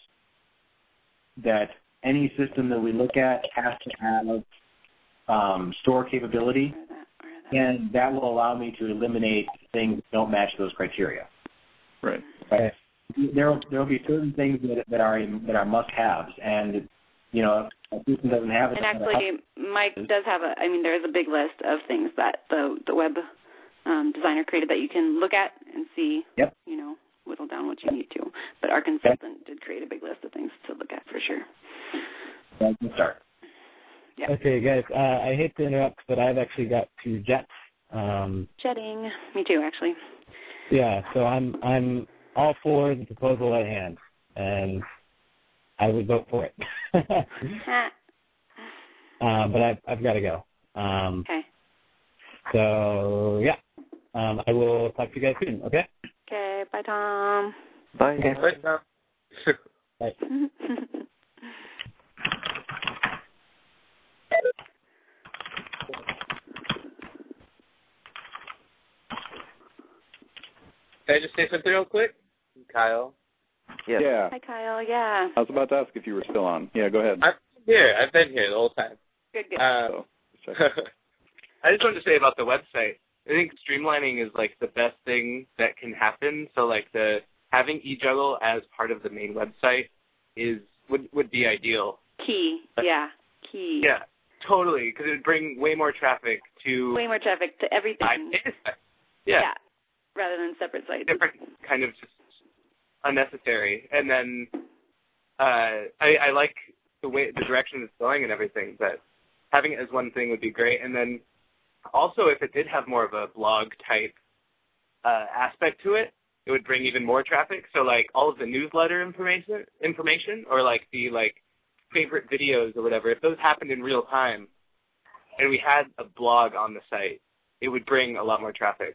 Speaker 5: that any system that we look at has to have store capability, and that will allow me to eliminate things that don't match those criteria.
Speaker 1: Right.
Speaker 5: There will be certain things that are must-haves, and if a system doesn't have it.
Speaker 3: And actually, Mike does have there is a big list of things that the web designer created that you can look at and see.
Speaker 5: Yep.
Speaker 3: Whittle down what you need to. But our consultant did create a big list of things to look at for sure.
Speaker 5: I can start.
Speaker 3: Yeah.
Speaker 8: Okay, guys. I hate to interrupt, but I've actually got to jet.
Speaker 3: Jetting. Me too, actually.
Speaker 8: Yeah. So I'm all for the proposal at hand, and I would vote for it. But I've got to go.
Speaker 3: Okay.
Speaker 8: So yeah, I will talk to you guys soon. Okay.
Speaker 3: Okay. Bye, Tom.
Speaker 4: Bye.
Speaker 11: Bye, Tom.
Speaker 8: Bye.
Speaker 11: Can I just say something real quick? Kyle.
Speaker 1: Yeah.
Speaker 3: Hi, Kyle. Yeah.
Speaker 1: I was about to ask if you were still on. Yeah, go ahead.
Speaker 11: I'm here. I've been here the whole time.
Speaker 3: Good.
Speaker 11: I just wanted to say about the website. I think streamlining is like the best thing that can happen. So like having eJuggle as part of the main website would be ideal.
Speaker 3: Key.
Speaker 11: Yeah, totally, because it would bring way more traffic to
Speaker 3: everything.
Speaker 11: Yeah.
Speaker 3: Rather than separate sites.
Speaker 11: Different kind of just unnecessary. And then I like the direction it's going and everything, but having it as one thing would be great. And then also if it did have more of a blog type aspect to it, it would bring even more traffic. So like all of the newsletter information or like the favorite videos or whatever, if those happened in real time and we had a blog on the site, it would bring a lot more traffic.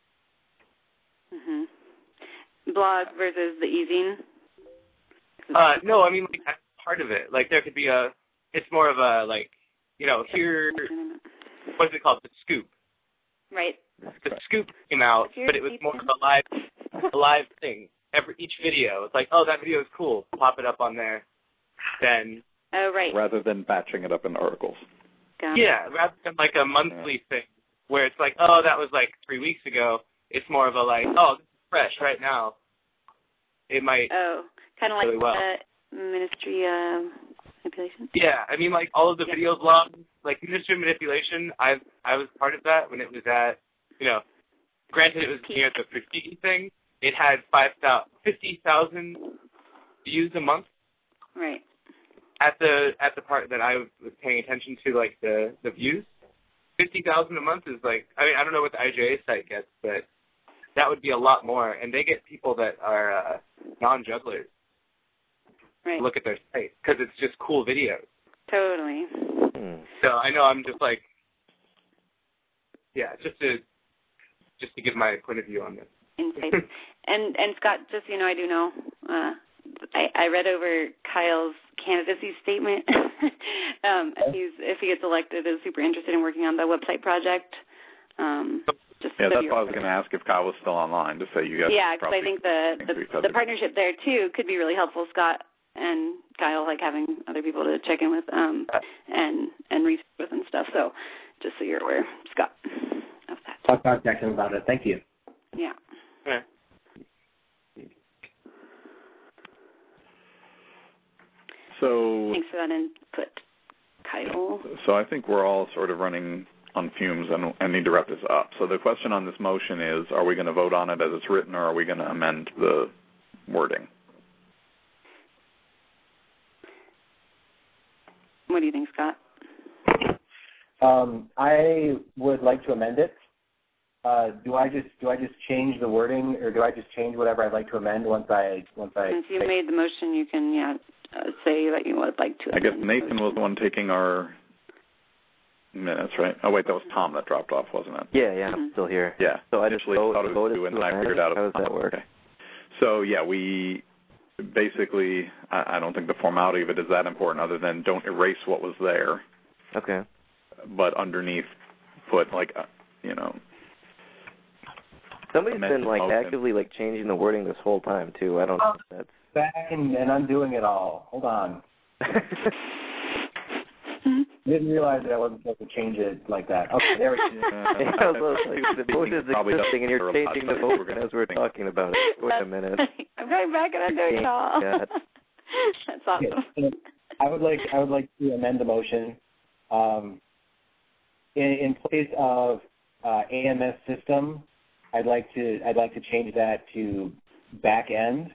Speaker 3: Mhm. Blog versus the e-zine?
Speaker 11: No, I mean like that's part of it. Like there could be it's more of a here, what is it called? The Scoop.
Speaker 3: Right.
Speaker 11: The Scoop came out, but it was more of a live thing. Each video, it's like, oh, that video is cool. Pop it up on there. Then.
Speaker 3: Oh, right.
Speaker 1: Rather than batching it up in articles.
Speaker 11: Yeah, rather than like a monthly thing where it's like, oh, that was like 3 weeks ago. It's more of a like, oh, this is fresh right now. It might.
Speaker 3: Oh, kind of
Speaker 11: really
Speaker 3: like ministry manipulation.
Speaker 11: Yeah, I mean, like all of the video blogs, like ministry manipulation. I was part of that when it was at, granted it was near the Fushigi thing. It had 50,000 views a month.
Speaker 3: Right.
Speaker 11: At the part that I was paying attention to, like the views, 50,000 a month is like, I mean, I don't know what the IJA site gets, but that would be a lot more, and they get people that are non-jugglers to look at their site because it's just cool videos.
Speaker 3: Totally.
Speaker 11: So I know I'm just like, yeah, just to give my point of view on this.
Speaker 3: Insight. and Scott, just so you know, I do know. I read over Kyle's candidacy statement. If he gets elected, is super interested in working on the website project.
Speaker 1: That's why I was going to ask if Kyle was still online to say you guys.
Speaker 3: Yeah, because I think the partnership there too could be really helpful, Scott and Kyle, like having other people to check in with and research with and stuff. So just so you're aware, Scott, of that.
Speaker 5: I'll contact him about it. Thank you.
Speaker 3: Yeah.
Speaker 11: Okay.
Speaker 1: So
Speaker 3: thanks for that input, Kyle.
Speaker 1: So I think we're all sort of running on fumes and need to wrap this up. So the question on this motion is, are we going to vote on it as it's written, or are we going to amend the wording?
Speaker 3: What do you think, Scott?
Speaker 5: I would like to amend it. Do I just change the wording, or do I just change whatever I'd like to amend once I?
Speaker 3: If you made the motion, you can say that you would like to.
Speaker 1: I guess Nathan was the one taking our minutes, right? Oh wait, that was Tom that dropped off, wasn't it?
Speaker 4: Yeah, I'm still here.
Speaker 1: Yeah.
Speaker 4: So I just
Speaker 1: thought it was you, and then I figured out.
Speaker 4: How does that work?
Speaker 1: Okay. So yeah, we basically, I don't think the formality of it is that important, other than don't erase what was there.
Speaker 4: Okay.
Speaker 1: But underneath, put
Speaker 4: Somebody's been actively changing the wording this whole time too. I don't know if that's
Speaker 5: back and undoing it all. Hold on. Didn't realize that I wasn't supposed to change it like that. Okay, there we go.
Speaker 4: The vote is existing, and you're changing the vote as we're talking about it. Wait a minute.
Speaker 3: I'm going back and undoing it all. That's awesome.
Speaker 5: Yeah. I would like to amend the motion. In place of AMS system, I'd like to change that to back end.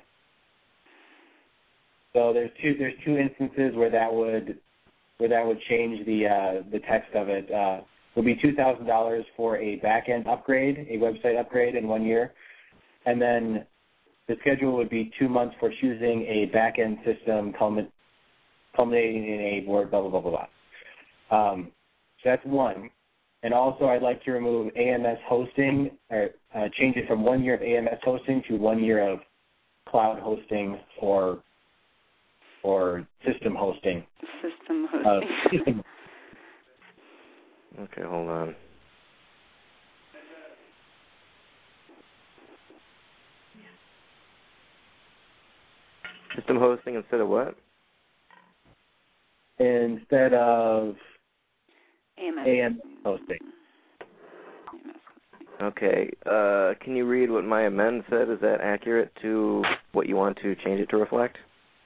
Speaker 5: So there's two instances where that would change the text of it. Would be $2,000 for a back end upgrade, a website upgrade in 1 year, and then the schedule would be 2 months for choosing a back end system culminating in a board blah blah blah blah blah. So that's one. And also, I'd like to remove AMS hosting, or change it from 1 year of AMS hosting to 1 year of cloud hosting or system hosting.
Speaker 3: System hosting.
Speaker 4: Okay, hold on. System hosting instead of what?
Speaker 5: Instead of
Speaker 3: AMS
Speaker 5: hosting.
Speaker 4: Okay. Can you read what my amend said? Is that accurate to what you want to change it to reflect?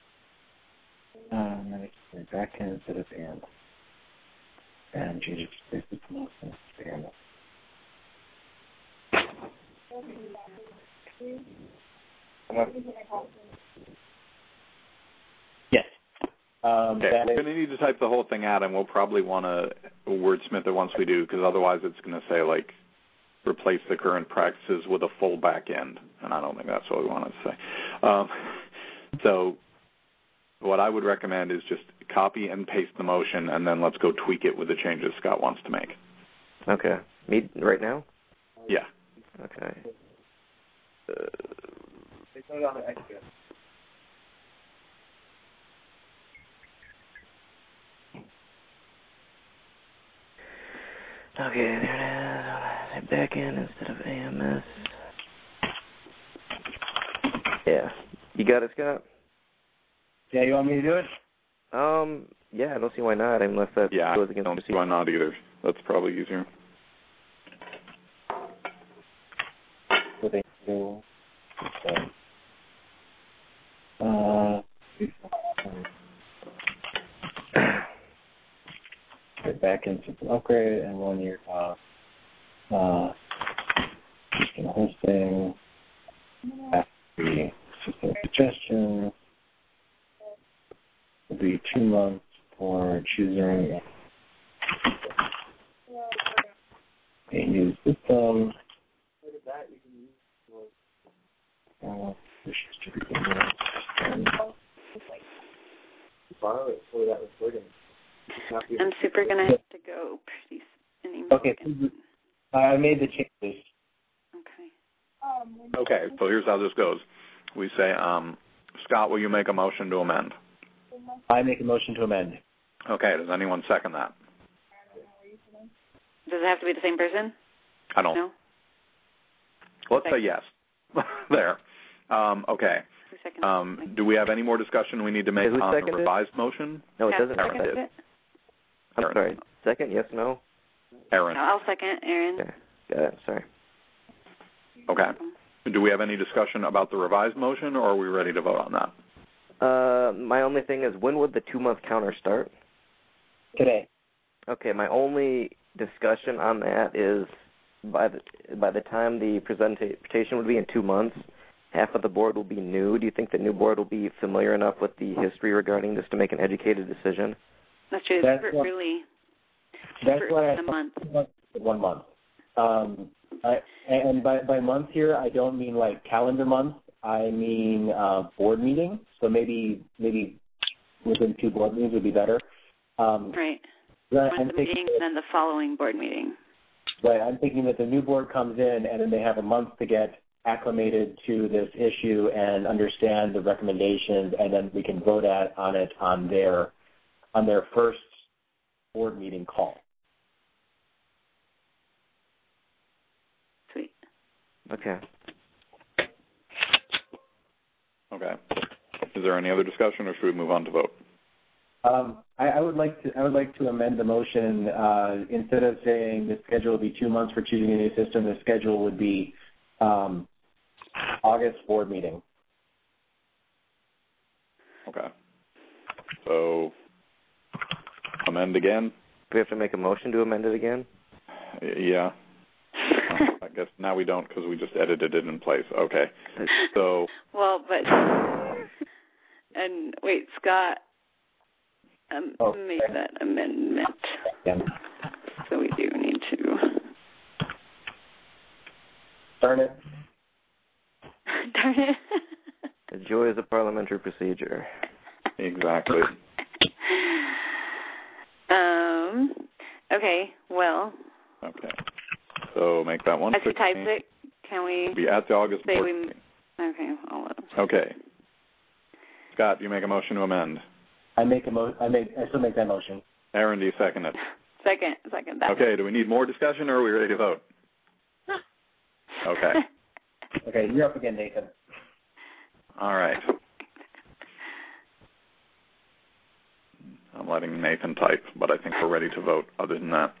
Speaker 5: Back end instead of AMS. And change it to system hosting to AMS. Yes.
Speaker 1: Okay, we're going to need to type the whole thing out, and we'll probably want to wordsmith it once we do, because otherwise it's going to say replace the current practices with a full back end, and I don't think that's what we wanted to say. So what I would recommend is just copy and paste the motion, and then let's go tweak it with the changes Scott wants to make.
Speaker 4: Okay. Me right now?
Speaker 1: Yeah.
Speaker 4: Okay. Okay, there it is. Back in instead of AMS. Yeah. You got it, Scott?
Speaker 5: Yeah, you want me to do it?
Speaker 4: Yeah, I don't see why not, unless that goes against
Speaker 1: I don't see why not either. That's probably easier.
Speaker 5: Okay. Back into upgrade and 1 year hosting. After the suggestion will be 2 months for choosing a new system.
Speaker 3: I'm super going to have to go pretty soon.
Speaker 5: Okay, I made the changes.
Speaker 1: Okay, so here's how this goes. We say, Scott, will you make a motion to amend?
Speaker 5: I make a motion to amend.
Speaker 1: Okay, does anyone second that?
Speaker 3: Does it have to be the same person?
Speaker 1: I don't know. Let's say yes. There. Okay. Do we have any more discussion we need to make on the revised motion?
Speaker 4: No, it doesn't.
Speaker 3: Aaron did.
Speaker 4: I'm sorry. Second, yes, no?
Speaker 1: Aaron.
Speaker 3: No, I'll second, Aaron.
Speaker 4: Okay. Got it. Sorry.
Speaker 1: Okay. Do we have any discussion about the revised motion, or are we ready to vote on that?
Speaker 4: My only thing is, when would the 2-month counter start?
Speaker 5: Today.
Speaker 4: Okay, my only discussion on that is by the time the presentation would be in 2 months, half of the board will be new. Do you think the new board will be familiar enough with the history regarding this to make an educated decision?
Speaker 3: That's true.
Speaker 5: That's
Speaker 3: really
Speaker 5: a
Speaker 3: month.
Speaker 5: 1 month. And by month here, I don't mean like calendar month. I mean board meeting. So maybe within 2 board meetings would be better.
Speaker 3: Right. One meeting and then the following board meeting.
Speaker 5: Right. I'm thinking that the new board comes in and then they have a month to get acclimated to this issue and understand the recommendations, and then we can vote on it on their first board meeting call.
Speaker 3: Sweet.
Speaker 1: Okay. Okay. Is there any other discussion, or should we move on to vote?
Speaker 5: I would like to amend the motion. Instead of saying the schedule will be 2 months for choosing a new system, the schedule would be August board meeting.
Speaker 1: Okay. So amend again.
Speaker 4: Do we have to make a motion to amend it again?
Speaker 1: Yeah. I guess now we don't, because we just edited it in place. Okay. So.
Speaker 3: Well, but and wait, Scott made that amendment.
Speaker 5: Yeah.
Speaker 3: So we do need to.
Speaker 5: Darn it.
Speaker 3: Darn it.
Speaker 4: The joys of parliamentary procedure.
Speaker 1: Exactly.
Speaker 3: Okay, well.
Speaker 1: Okay. So make that 116.
Speaker 3: As he types it, can we
Speaker 1: be at the August
Speaker 3: say
Speaker 1: board
Speaker 3: we...
Speaker 1: meeting.
Speaker 3: Okay, I'll let him.
Speaker 1: Okay. Scott, you make a motion to amend.
Speaker 5: I still make that motion.
Speaker 1: Aaron, do you second it?
Speaker 3: Second that.
Speaker 1: Okay, do we need more discussion, or are we ready to vote? Okay.
Speaker 5: Okay, you're up again, Nathan.
Speaker 1: All right. I'm letting Nathan type, but I think we're ready to vote other than that.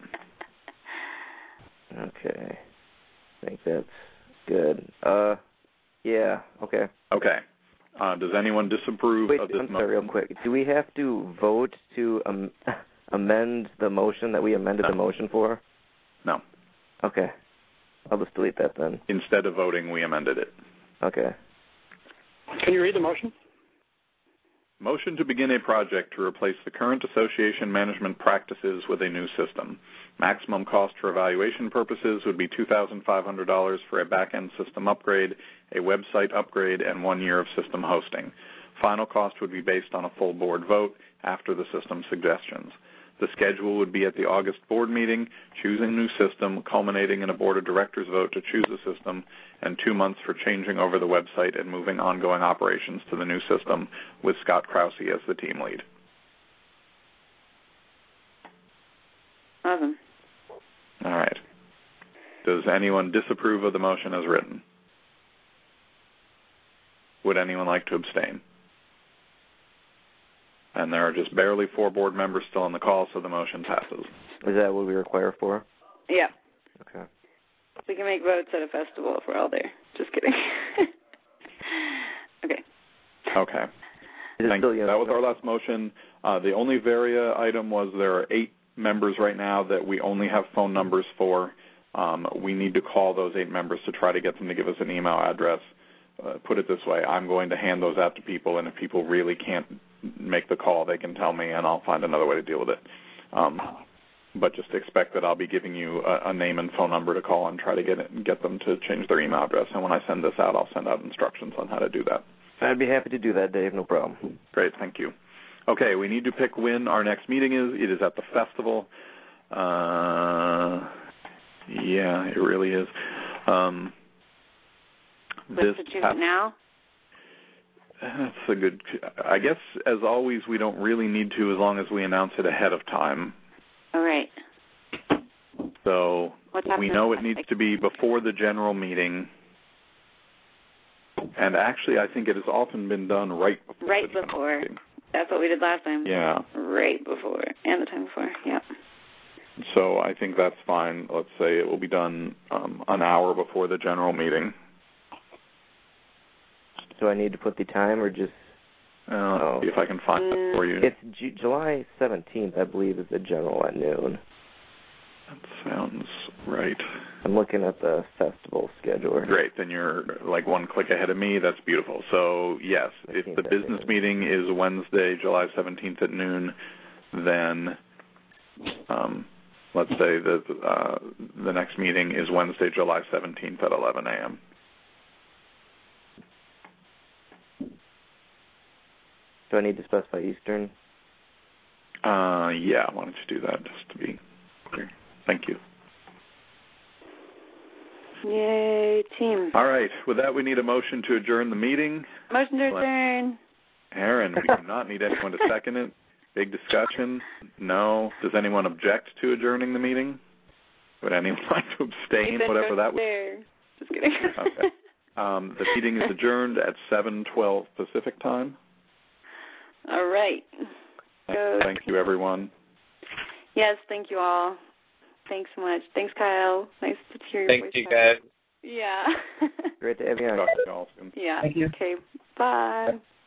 Speaker 4: Okay. I think that's good. Yeah, okay.
Speaker 1: Okay. Does anyone disapprove of this motion?
Speaker 4: I'm sorry, real quick. Do we have to vote to amend the motion that we amended the motion for?
Speaker 1: No.
Speaker 4: Okay. I'll just delete that then.
Speaker 1: Instead of voting, we amended it.
Speaker 4: Okay.
Speaker 6: Can you read the motion?
Speaker 1: Motion to begin a project to replace the current association management practices with a new system. Maximum cost for evaluation purposes would be $2,500 for a back-end system upgrade, a website upgrade, and 1 year of system hosting. Final cost would be based on a full board vote after the system suggestions. The schedule would be at the August board meeting, choosing new system, culminating in a board of directors vote to choose the system, and 2 months for changing over the website and moving ongoing operations to the new system with Scott Krause as the team lead.
Speaker 3: Awesome.
Speaker 1: All right. Does anyone disapprove of the motion as written? Would anyone like to abstain? And there are just barely 4 board members still on the call, so the motion passes.
Speaker 4: Is that what we require for?
Speaker 3: Yeah.
Speaker 4: Okay.
Speaker 3: We can make votes at a festival if we're all there. Just kidding. Okay.
Speaker 1: Okay. Thank you. That was our last motion. The only Varia item was there are 8 members right now that we only have phone numbers for. We need to call those 8 members to try to get them to give us an email address. Put it this way, I'm going to hand those out to people, and if people really can't make the call, they can tell me, and I'll find another way to deal with it. But just expect that I'll be giving you a name and phone number to call and try to get them to change their email address. And when I send this out, I'll send out instructions on how to do that.
Speaker 4: I'd be happy to do that, Dave. No problem.
Speaker 1: Great, thank you. Okay, we need to pick when our next meeting is. It is at the festival. Yeah, it really is.
Speaker 3: Let's choose it now.
Speaker 1: That's a good. I guess, as always, we don't really need to as long as we announce it ahead of time.
Speaker 3: All right.
Speaker 1: So we know it needs to be before the general meeting. And actually, I think it has often been done right before.
Speaker 3: Right before. That's what we did last time.
Speaker 1: Yeah.
Speaker 3: Right before. And the time before. Yeah.
Speaker 1: So I think that's fine. Let's say it will be done an hour before the general meeting.
Speaker 4: Do I need to put the time or just...
Speaker 1: see if I can find that for you.
Speaker 4: It's July 17th, I believe, is the general at noon.
Speaker 1: That sounds right.
Speaker 4: I'm looking at the festival scheduler.
Speaker 1: Great. Then you're like one click ahead of me. That's beautiful. So, yes, if the business meeting is Wednesday, July 17th at noon, then let's say that the next meeting is Wednesday, July 17th at 11 a.m.
Speaker 4: Do I need to specify Eastern?
Speaker 1: Yeah, why don't you do that just to be clear. Thank you.
Speaker 3: Yay, team.
Speaker 1: All right. With that, we need a motion to adjourn the meeting.
Speaker 3: Motion to adjourn.
Speaker 1: Aaron, we do not need anyone to second it. Big discussion? No. Does anyone object to adjourning the meeting? Would anyone like to abstain, whatever that was?
Speaker 3: Just kidding.
Speaker 1: Okay. The meeting is adjourned at 7:12 Pacific time.
Speaker 3: All right.
Speaker 1: Thank you, everyone.
Speaker 3: Yes, thank you all. Thanks so much. Thanks, Kyle. Nice to hear your voice.
Speaker 11: Thank you, guys.
Speaker 3: Yeah.
Speaker 4: Great to have you on.
Speaker 1: Talk to you all soon.
Speaker 3: Yeah.
Speaker 5: Thank you.
Speaker 3: Okay. Bye.